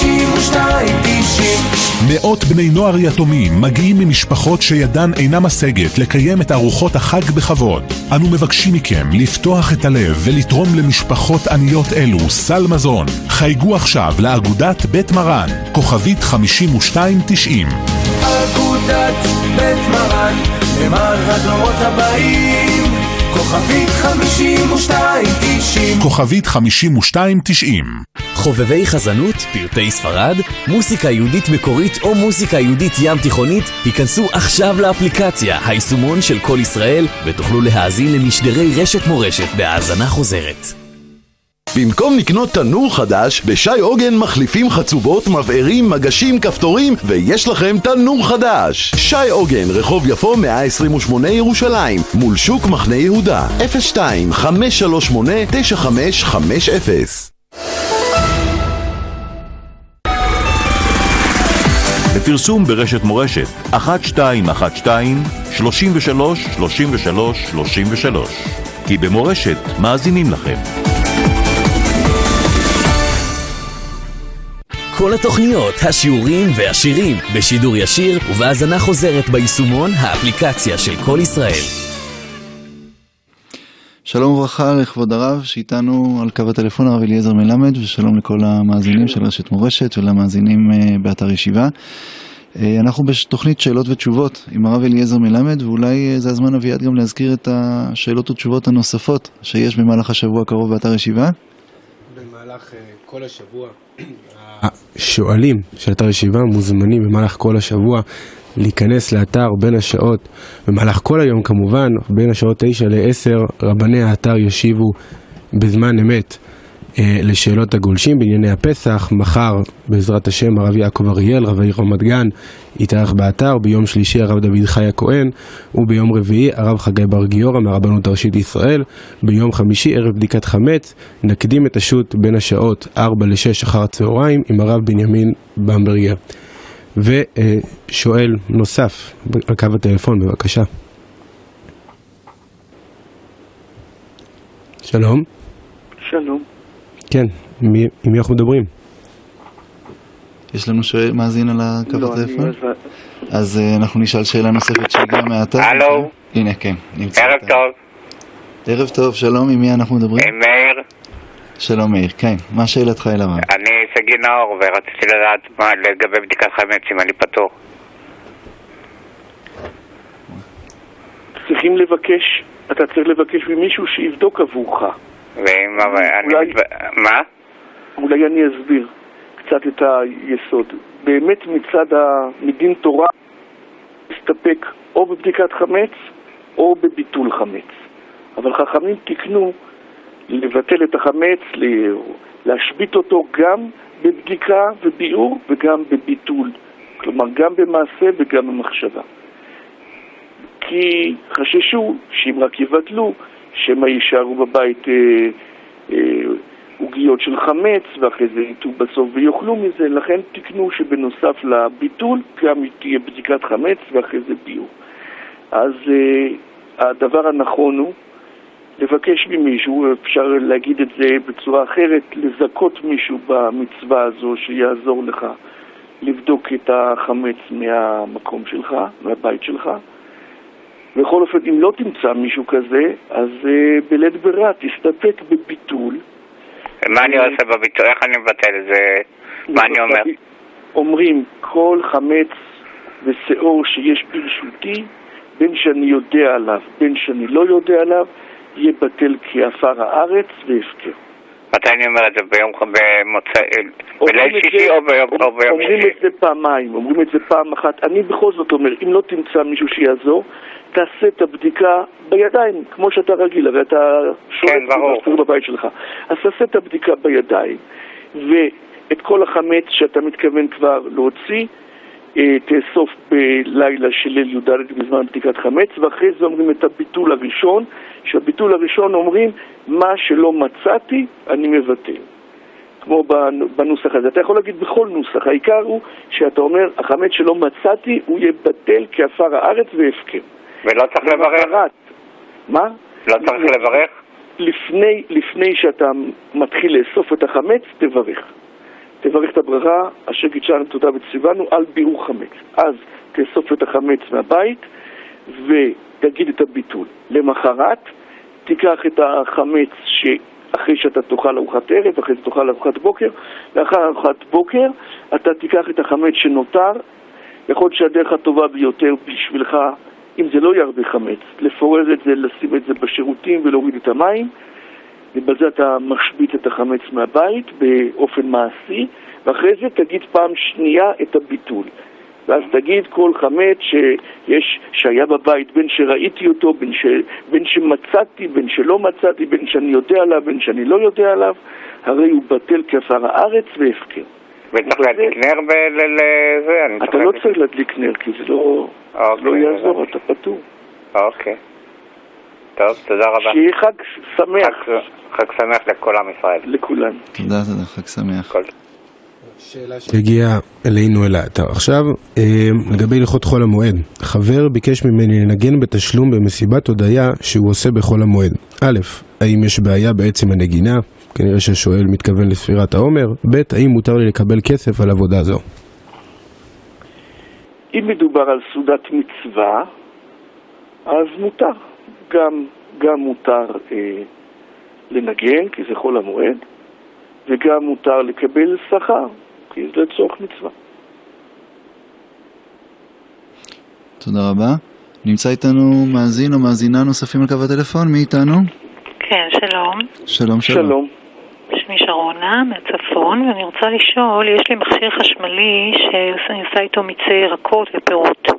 Speaker 14: 5290.
Speaker 9: מאות בני נוער יתומים מגיעים ממשפחות שידן אינה משגת לקיים את ארוחות החג בכבוד. אנו מבקשים מכם לפתוח את הלב ולתרום למשפחות עניות אלו סל מזון. חייגו עכשיו לאגודת בית מרן, כוכבית 5290.
Speaker 14: אגודת בית מרן למען הדורות הבאים, כוכבית 5290.
Speaker 9: כוכבית 5290.
Speaker 12: חובבי חזנות, פרטי ספרד, מוסיקה יהודית מקורית או מוסיקה יהודית ים תיכונית, היכנסו עכשיו לאפליקציה, היישומון של כל ישראל, ותוכלו להאזין למשדרי רשת מורשת בהאזנה חוזרת.
Speaker 15: במקום לקנות תנור חדש, בשי עוגן מחליפים חצובות, מבערים, מגשים, כפתורים, ויש לכם תנור חדש. שי עוגן, רחוב יפו 128 ירושלים, מול שוק מחנה יהודה, 02-538-9550.
Speaker 11: בפרסום ברשת מורשת 1212-33-33-33, כי במורשת מאזינים לכם.
Speaker 12: כל התוכניות, השיעורים והשירים, בשידור ישיר ובהאזנה חוזרת ביישומון האפליקציה של כל ישראל.
Speaker 3: שלום וברכה לכבוד הרב, שאיתנו על קו הטלפון הרב אליעזר מלמד, ושלום לכל המאזינים של רשת מורשת ולמאזינים באתר ישיבה. אנחנו בתוכנית שאלות ותשובות עם הרב אליעזר מלמד, ואולי זה הזמן אביעד גם להזכיר את השאלות ותשובות הנוספות שיש במהלך השבוע הקרוב באתר ישיבה.
Speaker 4: במהלך כל השבוע השואלים של אתר ישיבה מוזמנים במהלך כל השבוע להיכנס לאתר בין השעות, במהלך כל היום כמובן, בין השעות 9 ל-10, רבני האתר ישיבו בזמן אמת לשאלות הגולשים בענייני הפסח. מחר בעזרת השם הרב יעקב אריאל, רב העיר רמת גן, יתארח באתר. ביום שלישי הרב דוד חי הכהן, וביום רביעי הרב חגי בר גיורא מהרבנות הראשית לישראל. ביום חמישי ערב בדיקת חמץ, נקדים את השו"ת בין השעות 4 ל-6 אחר הצהריים עם הרב בנימין במברגר. ושואל נוסף על קו הטלפון, בבקשה. שלום.
Speaker 2: שלום.
Speaker 4: כן, עם מי אנחנו מדברים?
Speaker 3: יש לנו שואל מאזין על הקו הטלפון? אז אנחנו נשאל שאלה נוספת שהגיעה מהאתר.
Speaker 16: הלו.
Speaker 3: הנה, כן, נמצא.
Speaker 16: ערב טוב.
Speaker 3: ערב טוב, שלום, עם מי אנחנו מדברים?
Speaker 16: עם מאיר.
Speaker 3: שלום מאיר, כן, מה שאלתך אל הרב?
Speaker 16: אני סגי נאור ורציתי לדעת לגבי בדיקת חמץ אם אני פטור.
Speaker 2: אתה צריך לבקש ממישהו שיבדוק עבורך.
Speaker 16: ואם מה?
Speaker 2: אולי אני אסביר קצת את היסוד. באמת מדין תורה להסתפק או בבדיקת חמץ או בביטול חמץ. אבל חכמים תקנו לבטל את החמץ, להשבית אותו גם בבדיקה וביאור וגם בביטול. כלומר, גם במעשה וגם במחשבה. כי חששו שאם רק יבטלו, שמה יישארו בבית עוגיות של חמץ, ואחרי זה יתו בסוף ויאכלו מזה. לכן תקנו שבנוסף לביטול גם תהיה בדיקת חמץ ואחרי זה ביאור. אז הדבר הנכון הוא לבקש ממישהו, אפשר להגיד את זה בצורה אחרת, לזכות מישהו במצווה הזו שיעזור לך לבדוק את החמץ מהמקום שלך, מהבית שלך. בכל אופן, אם לא תמצא מישהו כזה, אז בלית ברירה תסתפק בביטול.
Speaker 16: מה אני עושה בביטול? איך אני מבטל את זה? מה אני אומר?
Speaker 2: אומרים, כל חמץ ושאור שיש ברשותי, בין שאני יודע עליו, בין שאני לא יודע עליו, יהיה בטל כעפר הארץ והפקר.
Speaker 16: מתי אני אומר את זה? ביום בליל שישי או ביום שישי?
Speaker 2: אומרים את זה פעמיים, אומרים את זה פעם אחת. אני בכל זאת אומר, אם לא תמצא מישהו שיעזור, תעשה את הבדיקה בידיים, כמו שאתה רגיל, הרי אתה שואל בבית שלך. אז תעשה את הבדיקה בידיים, ואת כל החמץ שאתה מתכוון כבר להוציא, תאסוף בלילה של ליל י"ד בזמן בדיקת חמץ, ואחרי זה אומרים את הביטול הראשון, שהביטול הראשון אומרים, מה שלא מצאתי, אני מבטל. כמו בנוסח הזה. אתה יכול להגיד בכל נוסח, העיקר הוא שאתה אומר, החמץ שלא מצאתי, הוא יהיה בטל כעפר הארץ והפקר.
Speaker 16: ולא צריך לברך?
Speaker 2: מה?
Speaker 16: לא צריך לברך?
Speaker 2: לפני שאתה מתחיל לאסוף את החמץ, תברך. תברך את הברכה, אשר קידשנו תודה וציוונו על ביאור חמץ. אז תאסוף את החמץ מהבית ותגיד את הביטול. למחרת תיקח את החמץ אחרי שאתה תאכל ארוחת ערב, אחרי זה תאכל ארוחת בוקר. לאחר ארוחת בוקר אתה תיקח את החמץ שנותר. יכול להיות שהדרך הטובה ביותר בשבילך, אם זה לא יהיה הרבה חמץ, לפורר את זה, לשים את זה בשירותים ולהוריד את המים, ובזה אתה משבית את החמץ מהבית באופן מעשי, ואחרי זה תגיד פעם שנייה את הביטול. ואז תגיד כל חמץ שהיה בבית, בין שראיתי אותו, בין שמצאתי, בין שלא מצאתי, בין שאני יודע עליו, בין שאני לא יודע עליו, הרי הוא בטל כעפר הארץ והפקר.
Speaker 16: וצריך להדליק נר לזה?
Speaker 2: אתה לא צריך להדליק נר, כי זה לא יעזור, אתה פטור.
Speaker 16: אוקיי. טוב, תודה רבה.
Speaker 2: שיהיה חג שמח.
Speaker 16: חג שמח לכל עם ישראל.
Speaker 2: לכולם.
Speaker 3: תודה, חג שמח.
Speaker 4: שאלה שהגיעה אלינו אל האתר. עכשיו, לגבי הלכות חול המועד. חבר ביקש ממני לנגן בתשלום במסיבת הודיה שהוא עושה בחול המועד. א', האם יש בעיה בעצם הנגינה? כנראה שהשואל מתכוון לספירת העומר. ב', האם מותר לי לקבל כסף על עבודה זו?
Speaker 2: אם מדובר על סעודת מצווה, אז מותר. גם מותר לנגן, כי זה חול המועד, וגם מותר לקבל שכר, כי זה לצורך מצווה.
Speaker 3: תודה רבה. נמצא איתנו מאזין או מאזינה נוספים על קו הטלפון, מי איתנו?
Speaker 17: כן, שלום.
Speaker 3: שלום, שלום.
Speaker 17: שמי שרונה מהצפון, ואני רוצה לשאול, יש לי מכשיר חשמלי שאני עושה איתו מיצי ירקות ופירות.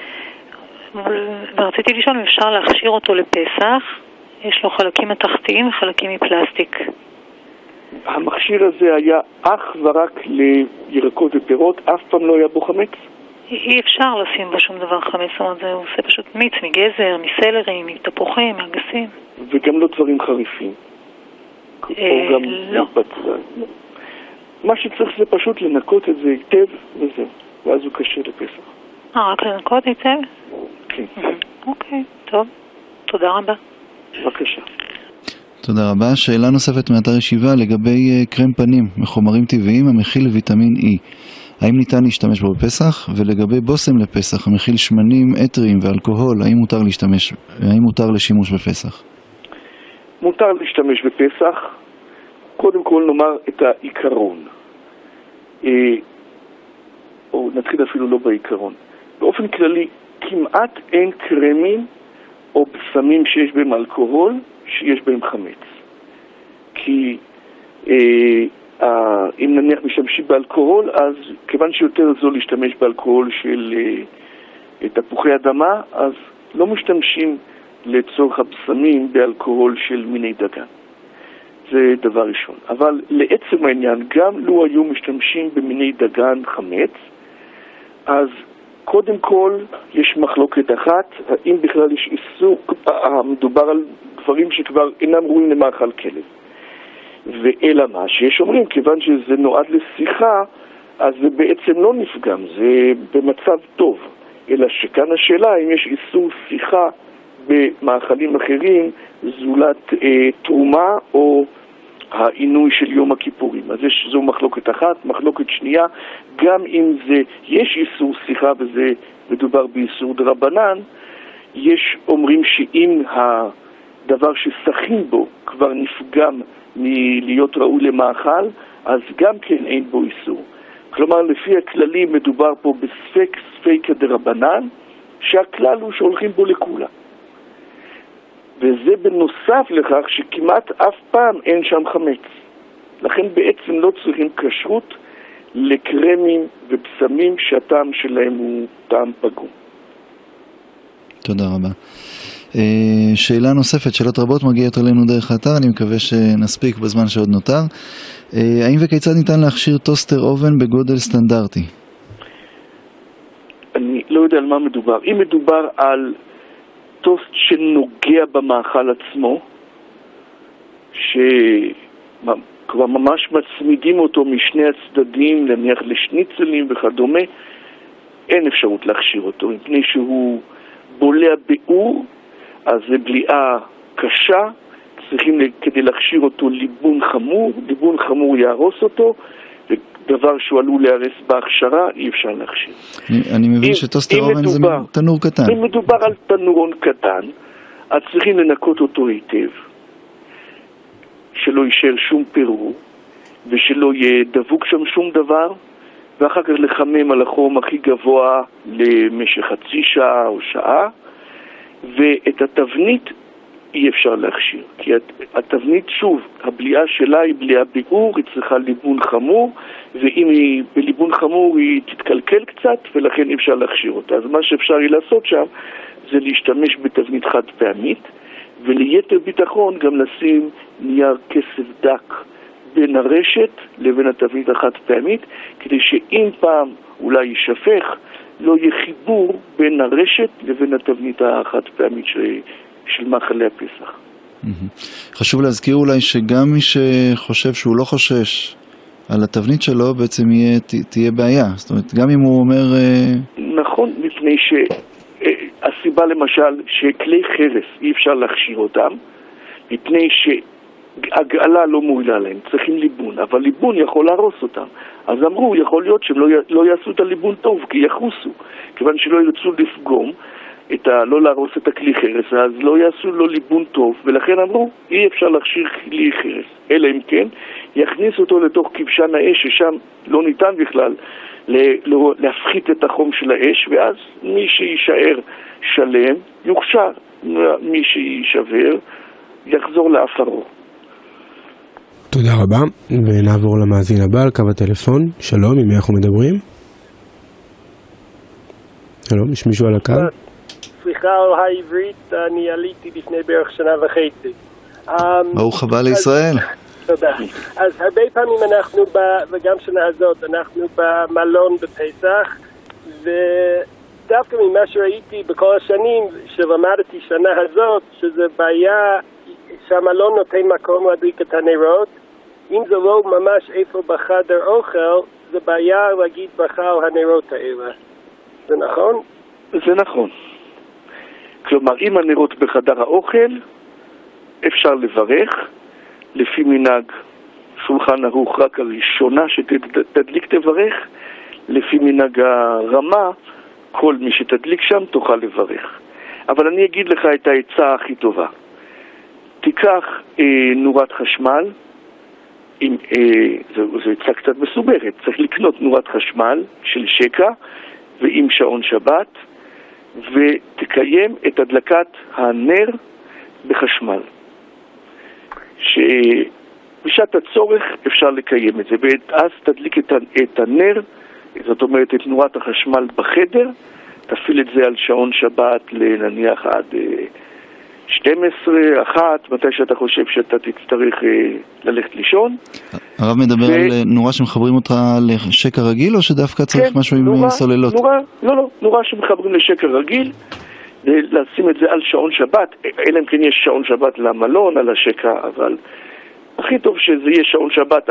Speaker 17: ורציתי לשאול אם אפשר להכשיר אותו לפסח, יש לו חלקים מתחתיים וחלקים מפלסטיק.
Speaker 2: המכשיר הזה היה אך ורק לירקות ופירות, אף פעם לא היה בו חמץ?
Speaker 17: אי אפשר לשים בו שום דבר חמץ, זאת אומרת, זה עושה פשוט מיץ מגזר, מסלרי, מתפוחים, מאגסים.
Speaker 2: וגם לא דברים חריפים.
Speaker 17: לא.
Speaker 2: מה שצריך זה פשוט לנקות את זה היטב וזהו, ואז הוא קשה לפסח.
Speaker 17: רק לנקות היטב?
Speaker 2: כן.
Speaker 17: אוקיי, טוב. תודה רבה.
Speaker 2: בבקשה.
Speaker 3: תודה רבה. שאלה נוספת מאתר ישיבה לגבי קרם פנים מחומרים טבעיים המכיל ויטמין E. האם ניתן להשתמש בו בפסח? ולגבי בוסם לפסח המכיל שמנים, אתרים ואלכוהול, האם מותר לשימוש בפסח?
Speaker 2: מותר להשתמש בפסח. קודם כל נאמר את העיקרון. או נתחיל אפילו לא בעיקרון. באופן כללי, כמעט אין קרמים או בשמים שיש בהם אלכוהול, שיש בהם חמץ. כי אם נניח משתמשים באלכוהול, אז כיוון שיותר זול להשתמש באלכוהול של תפוחי אדמה, אז לא משתמשים לצורך הבשמים באלכוהול של מיני דגן. זה דבר ראשון. אבל לעצם העניין, גם לו היו משתמשים במיני דגן חמץ, אז קודם כל יש מחלוקת אחת, האם בכלל יש איסור, מדובר על דברים שכבר אינם ראויים למאכל כלב. ואלא מה שיש אומרים, כיוון שזה נועד לשיחה, אז זה בעצם לא נפגם, זה במצב טוב. אלא שכאן השאלה אם יש איסור שיחה במאכלים אחרים, זולת תרומה או העינוי של יום הכיפורים. אז זו מחלוקת אחת. מחלוקת שנייה, גם אם יש איסור שיחה וזה מדובר באיסור דרבנן, יש אומרים שאם הדבר ששחים בו כבר נפגם מלהיות ראוי למאכל, אז גם כן אין בו איסור. כלומר, לפי הכללי מדובר פה בספק ספיקא דרבנן, שהכלל הוא שהולכים בו לכולה. וזה בנוסף לכך שכמעט אף פעם אין שם חמץ. לכן בעצם לא צריכים כשרות לקרמים ובשמים שהטעם שלהם הוא טעם פגום.
Speaker 3: תודה רבה. שאלה נוספת, שאלות רבות מגיעות אלינו דרך האתר, אני מקווה שנספיק בזמן שעוד נותר. האם וכיצד ניתן להכשיר טוסטר אובן בגודל סטנדרטי?
Speaker 2: אני לא יודע על מה מדובר. אם מדובר על טוסט שנוגע במאכל עצמו, שכבר ממש מצמידים אותו משני הצדדים, נניח לשניצלים וכדומה, אין אפשרות להכשיר אותו, מפני שהוא בולע באור, אז זה בליעה קשה, צריכים כדי להכשיר אותו ליבון חמור, ליבון חמור יהרוס אותו, ודבר שהוא עלול להרס בהכשרה, אי אפשר להכשיר.
Speaker 3: אני מבין שטוסטר אובן זה תנור קטן.
Speaker 2: אם מדובר על תנורון קטן, אז צריכים לנקות אותו היטב, שלא יישאר שום פירור, ושלא יהיה דבוק שם שום דבר, ואחר כך לחמם על החום הכי גבוה למשך חצי שעה או שעה, ואת התבנית אי אפשר להכשיר. כי התבנית, שוב, הבליעה שלה היא בליעה באור, היא צריכה ליבון חמור, ואם היא בליבון חמור היא תתקלקל קצת, ולכן אי אפשר להכשיר אותה. אז מה שאפשר היא לעשות שם, זה להשתמש בתבנית חד פעמית, וליתר ביטחון גם לשים נייר כסף דק בין הרשת לבין התבנית החד פעמית, כדי שאם פעם אולי יישפך, לא יהיה חיבור בין הרשת לבין התבנית החד פעמית של מאכלי הפסח.
Speaker 3: חשוב להזכיר אולי שגם מי שחושב שהוא לא חושש על התבנית שלו, בעצם תהיה בעיה. זאת אומרת, גם אם הוא אומר...
Speaker 2: נכון, מפני שהסיבה למשל שכלי חרס אי אפשר להכשיר אותם, מפני הגעלה לא מועילה להם, צריכים ליבון, אבל ליבון יכול להרוס אותם. אז אמרו, יכול להיות שהם לא יעשו את הליבון טוב, כי יחוסו, כיוון שלא ירצו לפגום, לא להרוס את הכלי חרס, אז לא יעשו לו ליבון טוב, ולכן אמרו, אי אפשר להכשיר כלי חרס, אלא אם כן, יכניס אותו לתוך כבשן האש, ששם לא ניתן בכלל להפחית את החום של האש, ואז מי שישאר שלם יוכשר, מי שישבר יחזור לאפרו.
Speaker 4: תודה רבה, ונעבור למאזין הבא על קו הטלפון. שלום, עם מי אנחנו מדברים? שלום, יש מישהו על הקו?
Speaker 18: סליחה על העברית, אני עליתי לפני בערך שנה וחצי.
Speaker 3: ברוך הבא לישראל.
Speaker 18: תודה. אז הרבה פעמים אנחנו, וגם שנה הזאת, אנחנו במלון בפסח, ודווקא ממה שראיתי בכל השנים שלמדתי שנה הזאת, שזה בעיה שהמלון נותן מקום להדליק את הנרות. אם זה לא ממש איפה בחדר אוכל, זה בעיה להגיד ברכה על הנרות האלה. זה נכון?
Speaker 2: זה נכון. כלומר, אם הנרות בחדר האוכל, אפשר לברך, לפי מנהג שולחן ערוך רק הראשונה שתדליק תברך, לפי מנהג הרמה, כל מי שתדליק שם תוכל לברך. אבל אני אגיד לך את העצה הכי טובה. תיקח נורת חשמל, זו עצה קצת מסוברת, צריך לקנות נורת חשמל של שקע ועם שעון שבת, ותקיים את הדלקת הנר בחשמל. שבשעת הצורך אפשר לקיים את זה, ואז תדליק את הנר, זאת אומרת את נורת החשמל בחדר, תפעיל את זה על שעון שבת לנניח עד 12, 1, מתי שאתה חושב שאתה תצטרך ללכת לישון.
Speaker 3: הרב מדבר על נורה שמחברים אותך לשקע רגיל, או שדווקא צריך משהו עם סוללות?
Speaker 2: לא, נורה שמחברים לשקע רגיל, לשים את זה על שעון שבת, אלא אם כן יש שעון שבת למלון, על השקע, אבל הכי טוב שזה יהיה שעון שבת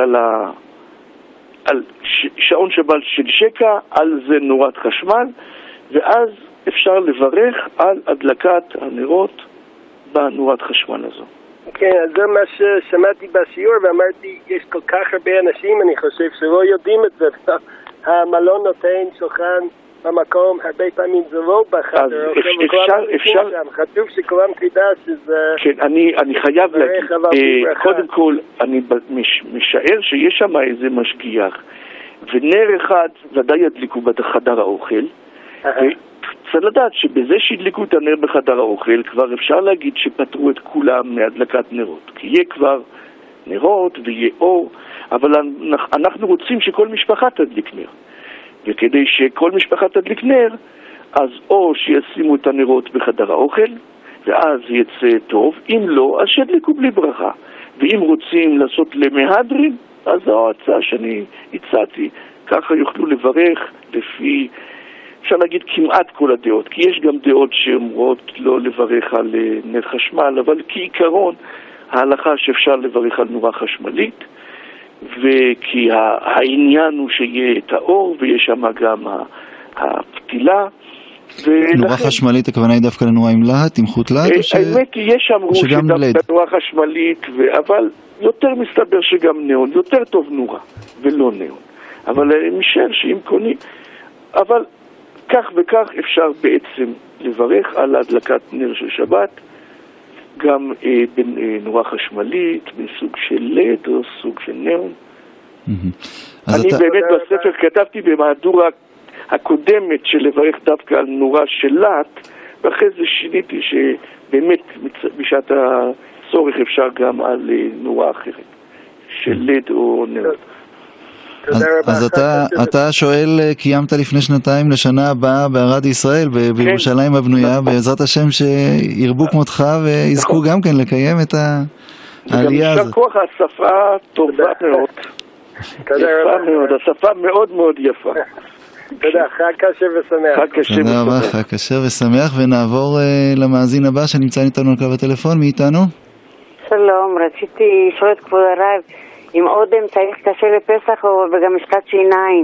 Speaker 2: על שעון שבת של שקע, על זה נורת חשמל, ואז אפשר לברך על הדלקת הנרות בנורת חשמל הזו.
Speaker 18: כן, אז זה מה ששמעתי בשיעור, ואמרתי, יש כל כך הרבה אנשים, אני חושב, שלא יודעים את זה. המלון נותן שולחן במקום, הרבה פעמים זה לא בחדר. אפשר... חשוב שכולם תדע שזה...
Speaker 2: כן, אני חייב להגיד, קודם כל, אני משער שיש שם איזה משגיח, ונר אחד ודאי ידליקו בחדר האוכל, צריך לדעת שבזה שהדליקו את הנר בחדר האוכל, כבר אפשר להגיד שפטרו את כולם מהדלקת נרות. כי יהיה כבר נרות ויהיה אור, אבל אנחנו רוצים שכל משפחה תדליק נר. וכדי שכל משפחה תדליק נר, אז או שישימו את הנרות בחדר האוכל, ואז יצא טוב. אם לא, אז שידליקו בלי ברכה. ואם רוצים לעשות למהדרין, אז זו ההצעה שאני הצעתי. ככה יוכלו לברך לפי... אפשר להגיד כמעט כל הדעות, כי יש גם דעות שאומרות לא לברך על נר חשמל, אבל כעיקרון ההלכה שאפשר לברך על נורה חשמלית, וכי העניין הוא שיהיה את האור, ויש שם גם הפתילה.
Speaker 3: נורה חשמלית, הכוונה היא דווקא לנורה עם להט, עם חוט להט?
Speaker 2: האמת היא, יש אמרו שדווקא נורה חשמלית, אבל יותר מסתבר שגם נאון, יותר טוב נורה ולא נאון. אבל משל שאם קונים, אבל כך וכך אפשר בעצם לברך על הדלקת נר של שבת, גם בנורה חשמלית, בסוג של לד או סוג של נאון. אני באמת בספר כתבתי במהדורה הקודמת של לברך דווקא על נורה של לט, ואחרי זה שיניתי שבאמת בשעת הצורך אפשר גם על נורה אחרת, של לד או נאון.
Speaker 3: אז אתה שואל, קיימת לפני שנתיים לשנה הבאה בערד ישראל, בירושלים הבנויה, בעזרת השם שירבו כמותך ויזכו גם כן לקיים את העלייה הזאת.
Speaker 2: גם כוח השפה טובה מאוד. יפה מאוד, השפה מאוד מאוד יפה.
Speaker 18: תודה, חג כשר ושמח.
Speaker 3: תודה רבה, חג כשר ושמח, ונעבור למאזין הבא שנמצא איתנו על קו הטלפון. מי איתנו?
Speaker 19: שלום, רציתי לשאול את כבוד הרב, אם אודם צריך קשה לפסח וגם משחת שיניים.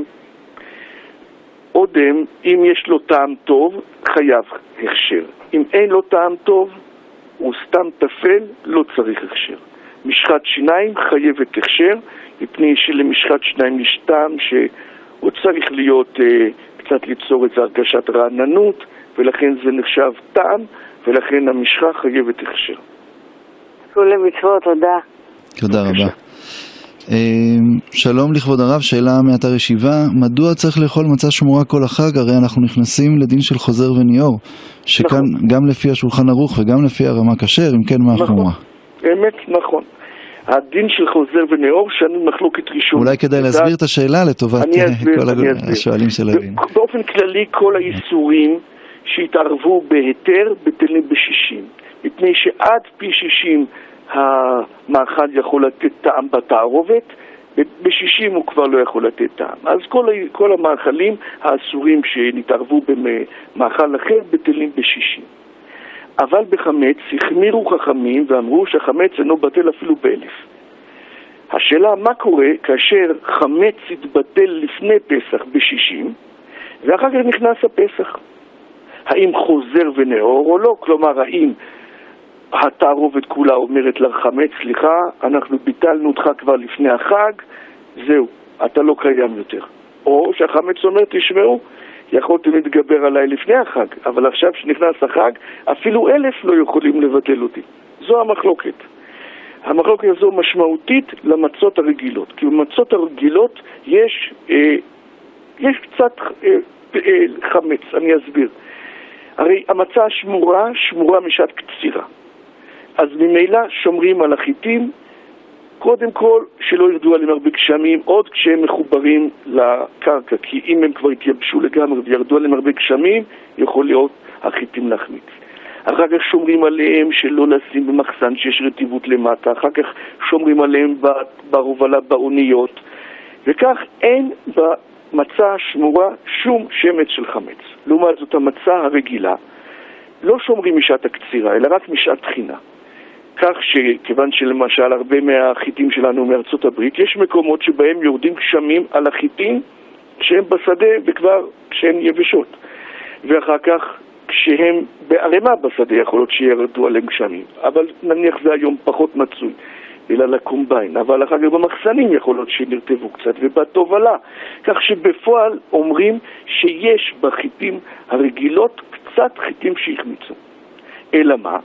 Speaker 2: אודם, אם יש לו טעם טוב, חייב הכשר. אם אין לו טעם טוב, הוא סתם תפל, לא צריך הכשר. משחת שיניים חייבת הכשר, מפני שלמשחת שיניים יש טעם שהוא צריך להיות קצת ליצור איזו הרגשת רעננות, ולכן זה נחשב טעם, ולכן המשחה חייבת הכשר.
Speaker 19: כולי מצוות, תודה.
Speaker 3: תודה רבה. שלום לכבוד הרב, שאלה מאתר ישיבה, מדוע צריך לאכול מצה שמורה כל החג? הרי אנחנו נכנסים לדין של חוזר וניאור, שכאן גם לפי השולחן ערוך וגם לפי הרמה כשר, אם כן מה החומרה?
Speaker 2: אמת, נכון. הדין של חוזר וניאור שאני מחלוקת ראשון.
Speaker 3: אולי כדאי להסביר את השאלה לטובת כל השואלים של הדין.
Speaker 2: באופן כללי כל האיסורים שהתערבו בהיתר בטלים ב-60, מפני שעד פי 60 המאכל יכול לתת טעם בתערובת, ב-60 הוא כבר לא יכול לתת טעם. אז כל המאכלים האסורים שנתערבו במאכל אחר בטלים ב-60. אבל בחמץ החמירו חכמים ואמרו שהחמץ אינו בטל אפילו ב-1000. השאלה מה קורה כאשר חמץ יתבטל לפני פסח ב-60 ואחר כך נכנס הפסח? האם חוזר ונאור או לא? כלומר, האם התערובת כולה אומרת לחמץ, סליחה, אנחנו ביטלנו אותך כבר לפני החג, זהו, אתה לא קיים יותר. או שהחמץ אומר, תשמעו, יכולתם להתגבר עליי לפני החג, אבל עכשיו שנכנס החג, אפילו 1000 לא יכולים לבטל אותי. זו המחלוקת. המחלוקת הזו משמעותית למצות הרגילות, כי במצות הרגילות יש קצת חמץ, אני אסביר. הרי המצה שמורה משעת קצירה. אז ממילא שומרים על החיטים, קודם כל שלא ירדו עליהם הרבה גשמים, עוד כשהם מחוברים לקרקע, כי אם הם כבר התייבשו לגמרי וירדו עליהם הרבה גשמים, יכול להיות החיטים להחמיץ. אחר כך שומרים עליהם שלא לשים במחסן שיש רטיבות למטה, אחר כך שומרים עליהם בהובלה באוניות, וכך אין במצה שמורה שום שמץ של חמץ. לעומת זאת המצה הרגילה, לא שומרים משעת הקצירה, אלא רק משעת תחינה. כך שכיוון שלמשל הרבה מהחיטים שלנו מארצות הברית, יש מקומות שבהם יורדים גשמים על החיטים כשהם בשדה וכבר כשהם יבשות. ואחר כך כשהם בערימה בשדה יכול להיות שירדו עליהם גשמים. אבל נניח זה היום פחות מצוי, אלא לקומביין. אבל אחר כך במחסנים יכול להיות שנרטבו קצת ובתובלה. כך שבפועל אומרים שיש בחיטים הרגילות קצת חיטים שהחמיצו. אלא מה?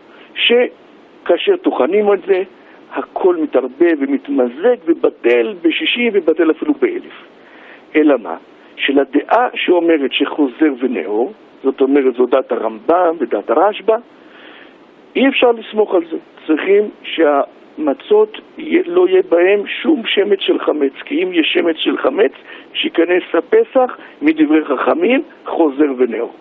Speaker 2: כאשר תוכנים את זה, הכל מתערבב ומתמזג ובטל ב-60 ובטל אפילו ב-1000. אלא מה? שלדעה שאומרת שחוזר ונאור, זאת אומרת זו דת הרמב"ם ודת הרשב"א, אי אפשר לסמוך על זה. צריכים שהמצות לא יהיה בהם שום שמץ של חמץ, כי אם יש שמץ של חמץ, שיכנס הפסח מדברי חכמים, חוזר ונאור.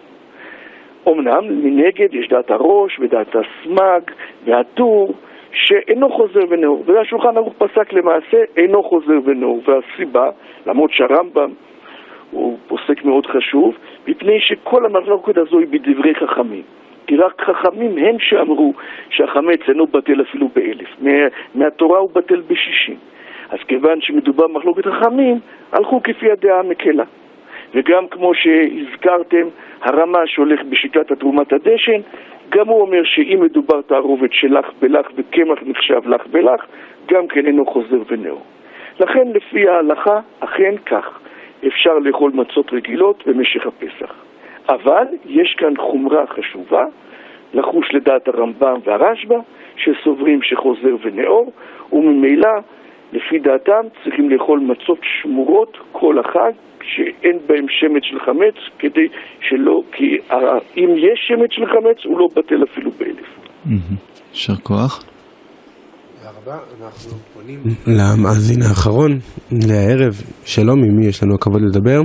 Speaker 2: אמנם מנגד יש דת הראש ודעת הסמג והטור שאינו חוזר ונאור, והשולחן ערוך פסק למעשה אינו חוזר ונאור, והסיבה, למרות שהרמב"ם הוא פוסק מאוד חשוב, מפני שכל המחלוקת הזו היא בדברי חכמים, כי רק חכמים הם שאמרו שהחמץ אינו בטל אפילו ב-1000, מהתורה הוא בטל ב-60. אז כיוון שמדובר במחלוקת חכמים, הלכו כפי הדעה המקלה. וגם כמו שהזכרתם, הרמה שהולך בשיטת התרומת הדשן, גם הוא אומר שאם מדובר תערובת של לח בלח וקמח נחשב לח בלח, גם כן אינו חוזר ונאור. לכן לפי ההלכה, אכן כך, אפשר לאכול מצות רגילות במשך הפסח. אבל יש כאן חומרה חשובה, לחוש לדעת הרמב"ם והרשב"א, שסוברים שחוזר ונאור, וממילא לפי דעתם צריכים לאכול מצות שמורות כל החג, שאין בהם שמץ של חמץ, כדי שלא, כי אם יש שמץ של חמץ, הוא לא בטל אפילו ב-1000.
Speaker 3: יישר כוח.
Speaker 4: אנחנו פונים למאזין האחרון לערב. שלום, עם מי יש לנו הכבוד לדבר?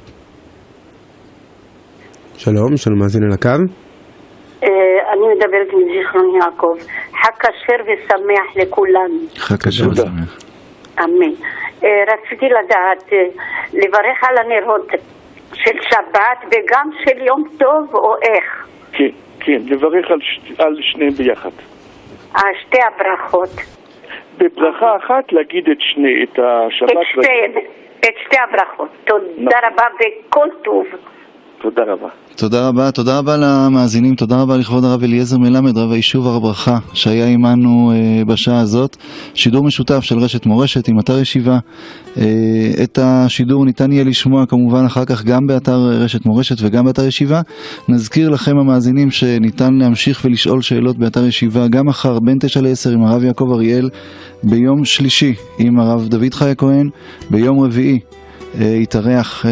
Speaker 4: שלום, יש לנו מאזין על הקו.
Speaker 20: אני מדברת מזיכרון יעקב. חג כשר ושמח לכולנו.
Speaker 3: חג כשר ושמח.
Speaker 20: אמן. רציתי לדעת, לברך על הנרות של שבת וגם של יום טוב או איך?
Speaker 2: כן, כן, לברך על שניהם ביחד.
Speaker 20: שתי הברכות.
Speaker 2: בברכה אחת להגיד את השבת.
Speaker 20: את שתי הברכות. תודה רבה וכל טוב.
Speaker 2: תודה רבה.
Speaker 3: תודה רבה למאזינים, תודה רבה לכבוד הרב אליעזר מלמד, רב היישוב הר ברכה, שהיה עימנו בשעה הזאת. שידור משותף של רשת מורשת עם אתר ישיבה. את השידור ניתן יהיה לשמוע כמובן אחר כך גם באתר רשת מורשת וגם באתר ישיבה. נזכיר לכם המאזינים שניתן להמשיך ולשאול שאלות באתר ישיבה גם מחר בין 9 ל-10 עם הרב יעקב אריאל, ביום שלישי עם הרב דוד חי הכהן, ביום רביעי יתארח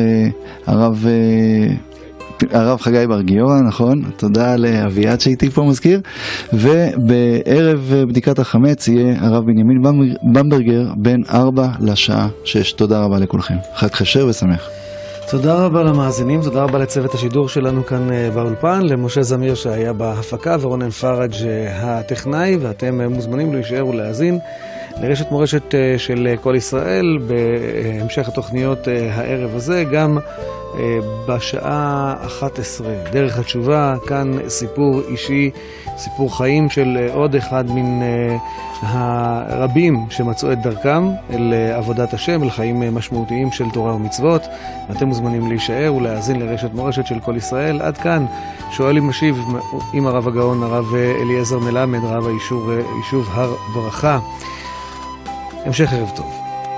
Speaker 3: הרב חגי בר גיורא, נכון? תודה לאביעד שהייתי פה מזכיר. ובערב בדיקת החמץ יהיה הרב בנימין במברגר בין 4 לשעה 6. תודה רבה לכולכם, חג כשר ושמח.
Speaker 1: תודה רבה למאזינים, תודה רבה לצוות השידור שלנו כאן באולפן, למשה זמיר שהיה בהפקה ורונן פרג' הטכנאי, ואתם מוזמנים להישאר ולהאזין לרשת מורשת של כל ישראל בהמשך התוכניות הערב הזה, גם בשעה 11 דרך התשובה, כאן סיפור אישי, סיפור חיים של עוד אחד מן הרבים שמצאו את דרכם אל עבודת השם, אל חיים משמעותיים של תורה ומצוות. ואתם מוזמנים להישאר ולהאזין לרשת מורשת של כל ישראל. עד כאן שואל משיב עם הרב הגאון הרב אליעזר מלמד, רב היישוב הר ברכה. המשך ערב טוב.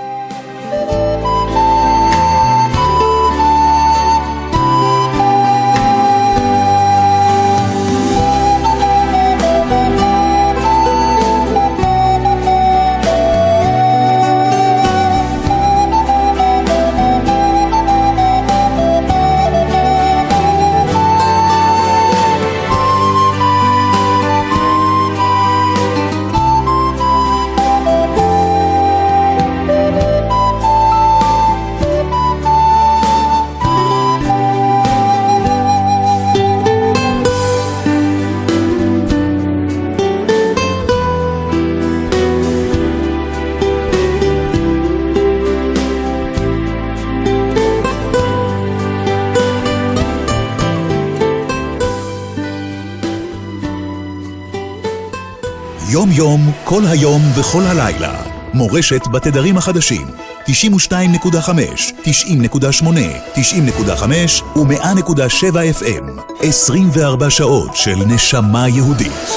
Speaker 9: יום יום, כל היום וכל הלילה. מורשת בתדרים החדשים. 92.5, 90.8, 90.5 ו100.7 FM. 24 שעות של נשמה יהודית.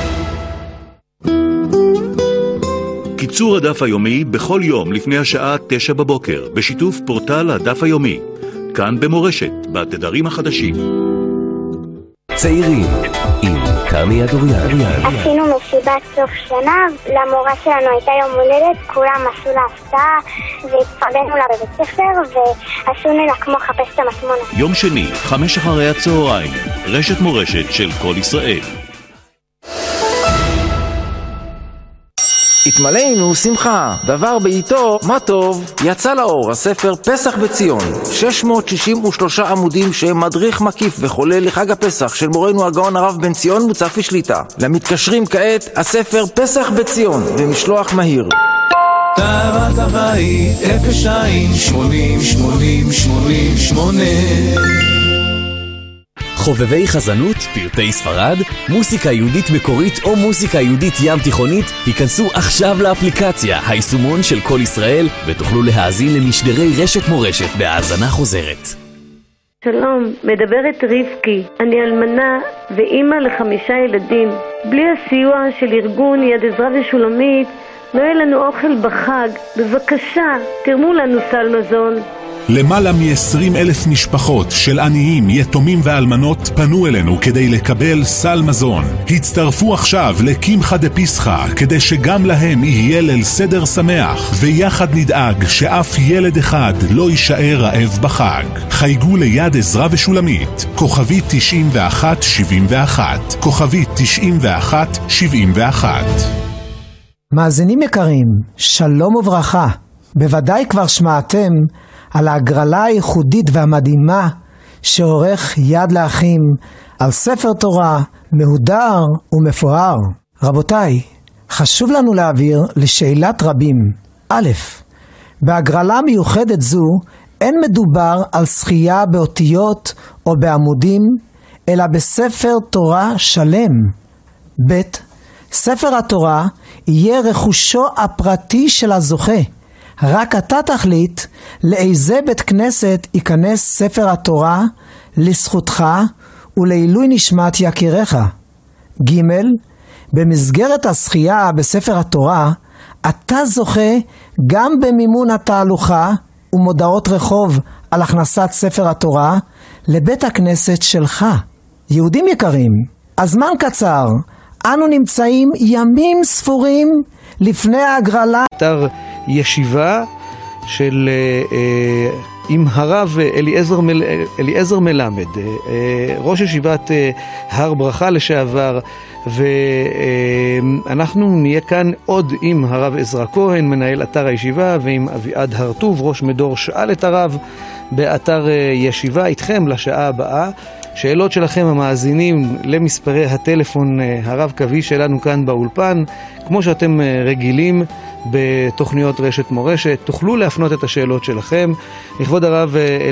Speaker 11: קיצור הדף היומי בכל יום לפני השעה 9 בבוקר, בשיתוף פורטל הדף היומי. כאן במורשת, בתדרים החדשים.
Speaker 12: צעירים עם תמי אדוריאן.
Speaker 21: עשינו מסיבת סוף שנה, למורה שלנו הייתה יום הולדת, כולם עשו לה הפתעה והתפרדנו לה בבית ספר ועשו לה כמו חפש את המטמון.
Speaker 11: יום שני, 5 אחרי הצהריים, רשת מורשת של כל ישראל.
Speaker 22: התמלאנו שמחה, דבר בעיתו, מה טוב, יצא לאור הספר פסח בציון, 663 עמודים שהם מדריך מקיף וחולל לחג הפסח של מורנו הגאון הרב בן ציון מוצפי שליטה. למתקשרים כעת, הספר פסח בציון במשלוח מהיר.
Speaker 14: תאוות הבית 02 80 80 88.
Speaker 12: חובבי חזנות, פרטי ספרד, מוסיקה יהודית מקורית או מוסיקה יהודית ים תיכונית, היכנסו עכשיו לאפליקציה, היישומון של כל ישראל, ותוכלו להאזין למשדרי רשת מורשת בהאזנה חוזרת.
Speaker 23: שלום, מדברת רבקי. אני אלמנה ואימא ל5 ילדים. בלי הסיוע של ארגון יד עזרא ושולמית, לא יהיה לנו אוכל בחג. בבקשה, תרמו לנו סל מזון.
Speaker 9: למעלה מ-20,000 משפחות של עניים, יתומים ואלמנות פנו אלינו כדי לקבל סל מזון. הצטרפו עכשיו לקמחא דפסחא כדי שגם להם יהיה ליל סדר שמח, ויחד נדאג שאף ילד אחד לא יישאר רעב בחג. חייגו ליד עזרא ושולמית, כוכבית 9171, כוכבית 9171.
Speaker 13: מאזינים יקרים, שלום וברכה. בוודאי כבר שמעתם על ההגרלה הייחודית והמדהימה שעורך יד לאחים על ספר תורה מהודר ומפואר. רבותיי, חשוב לנו להעביר לשאלת רבים. א', בהגרלה מיוחדת זו אין מדובר על שחייה באותיות או בעמודים, אלא בספר תורה שלם. ב', ספר התורה יהיה רכושו הפרטי של הזוכה. רק אתה תחליט לאיזה בית כנסת ייכנס ספר התורה לזכותך ולעילוי נשמת יקיריך. ג' במסגרת הזכייה בספר התורה, אתה זוכה גם במימון התהלוכה ומודעות רחוב על הכנסת ספר התורה לבית הכנסת שלך. יהודים יקרים, הזמן קצר, אנו נמצאים ימים ספורים לפני ההגרלה.
Speaker 1: אתר ישיבה של עם הרב אליעזר מלמד, ראש ישיבת הר ברכה לשעבר, ואנחנו נהיה כאן עוד עם הרב עזרא כהן, מנהל אתר הישיבה, ועם אביעד הרטוב, ראש מדור שאל את הרב באתר ישיבה, איתכם לשעה הבאה. שאלות שלכם המאזינים למספרי הטלפון הרב קווי שלנו כאן באולפן, כמו שאתם רגילים בתוכניות רשת מורשת, תוכלו להפנות את השאלות שלכם לכבוד הרב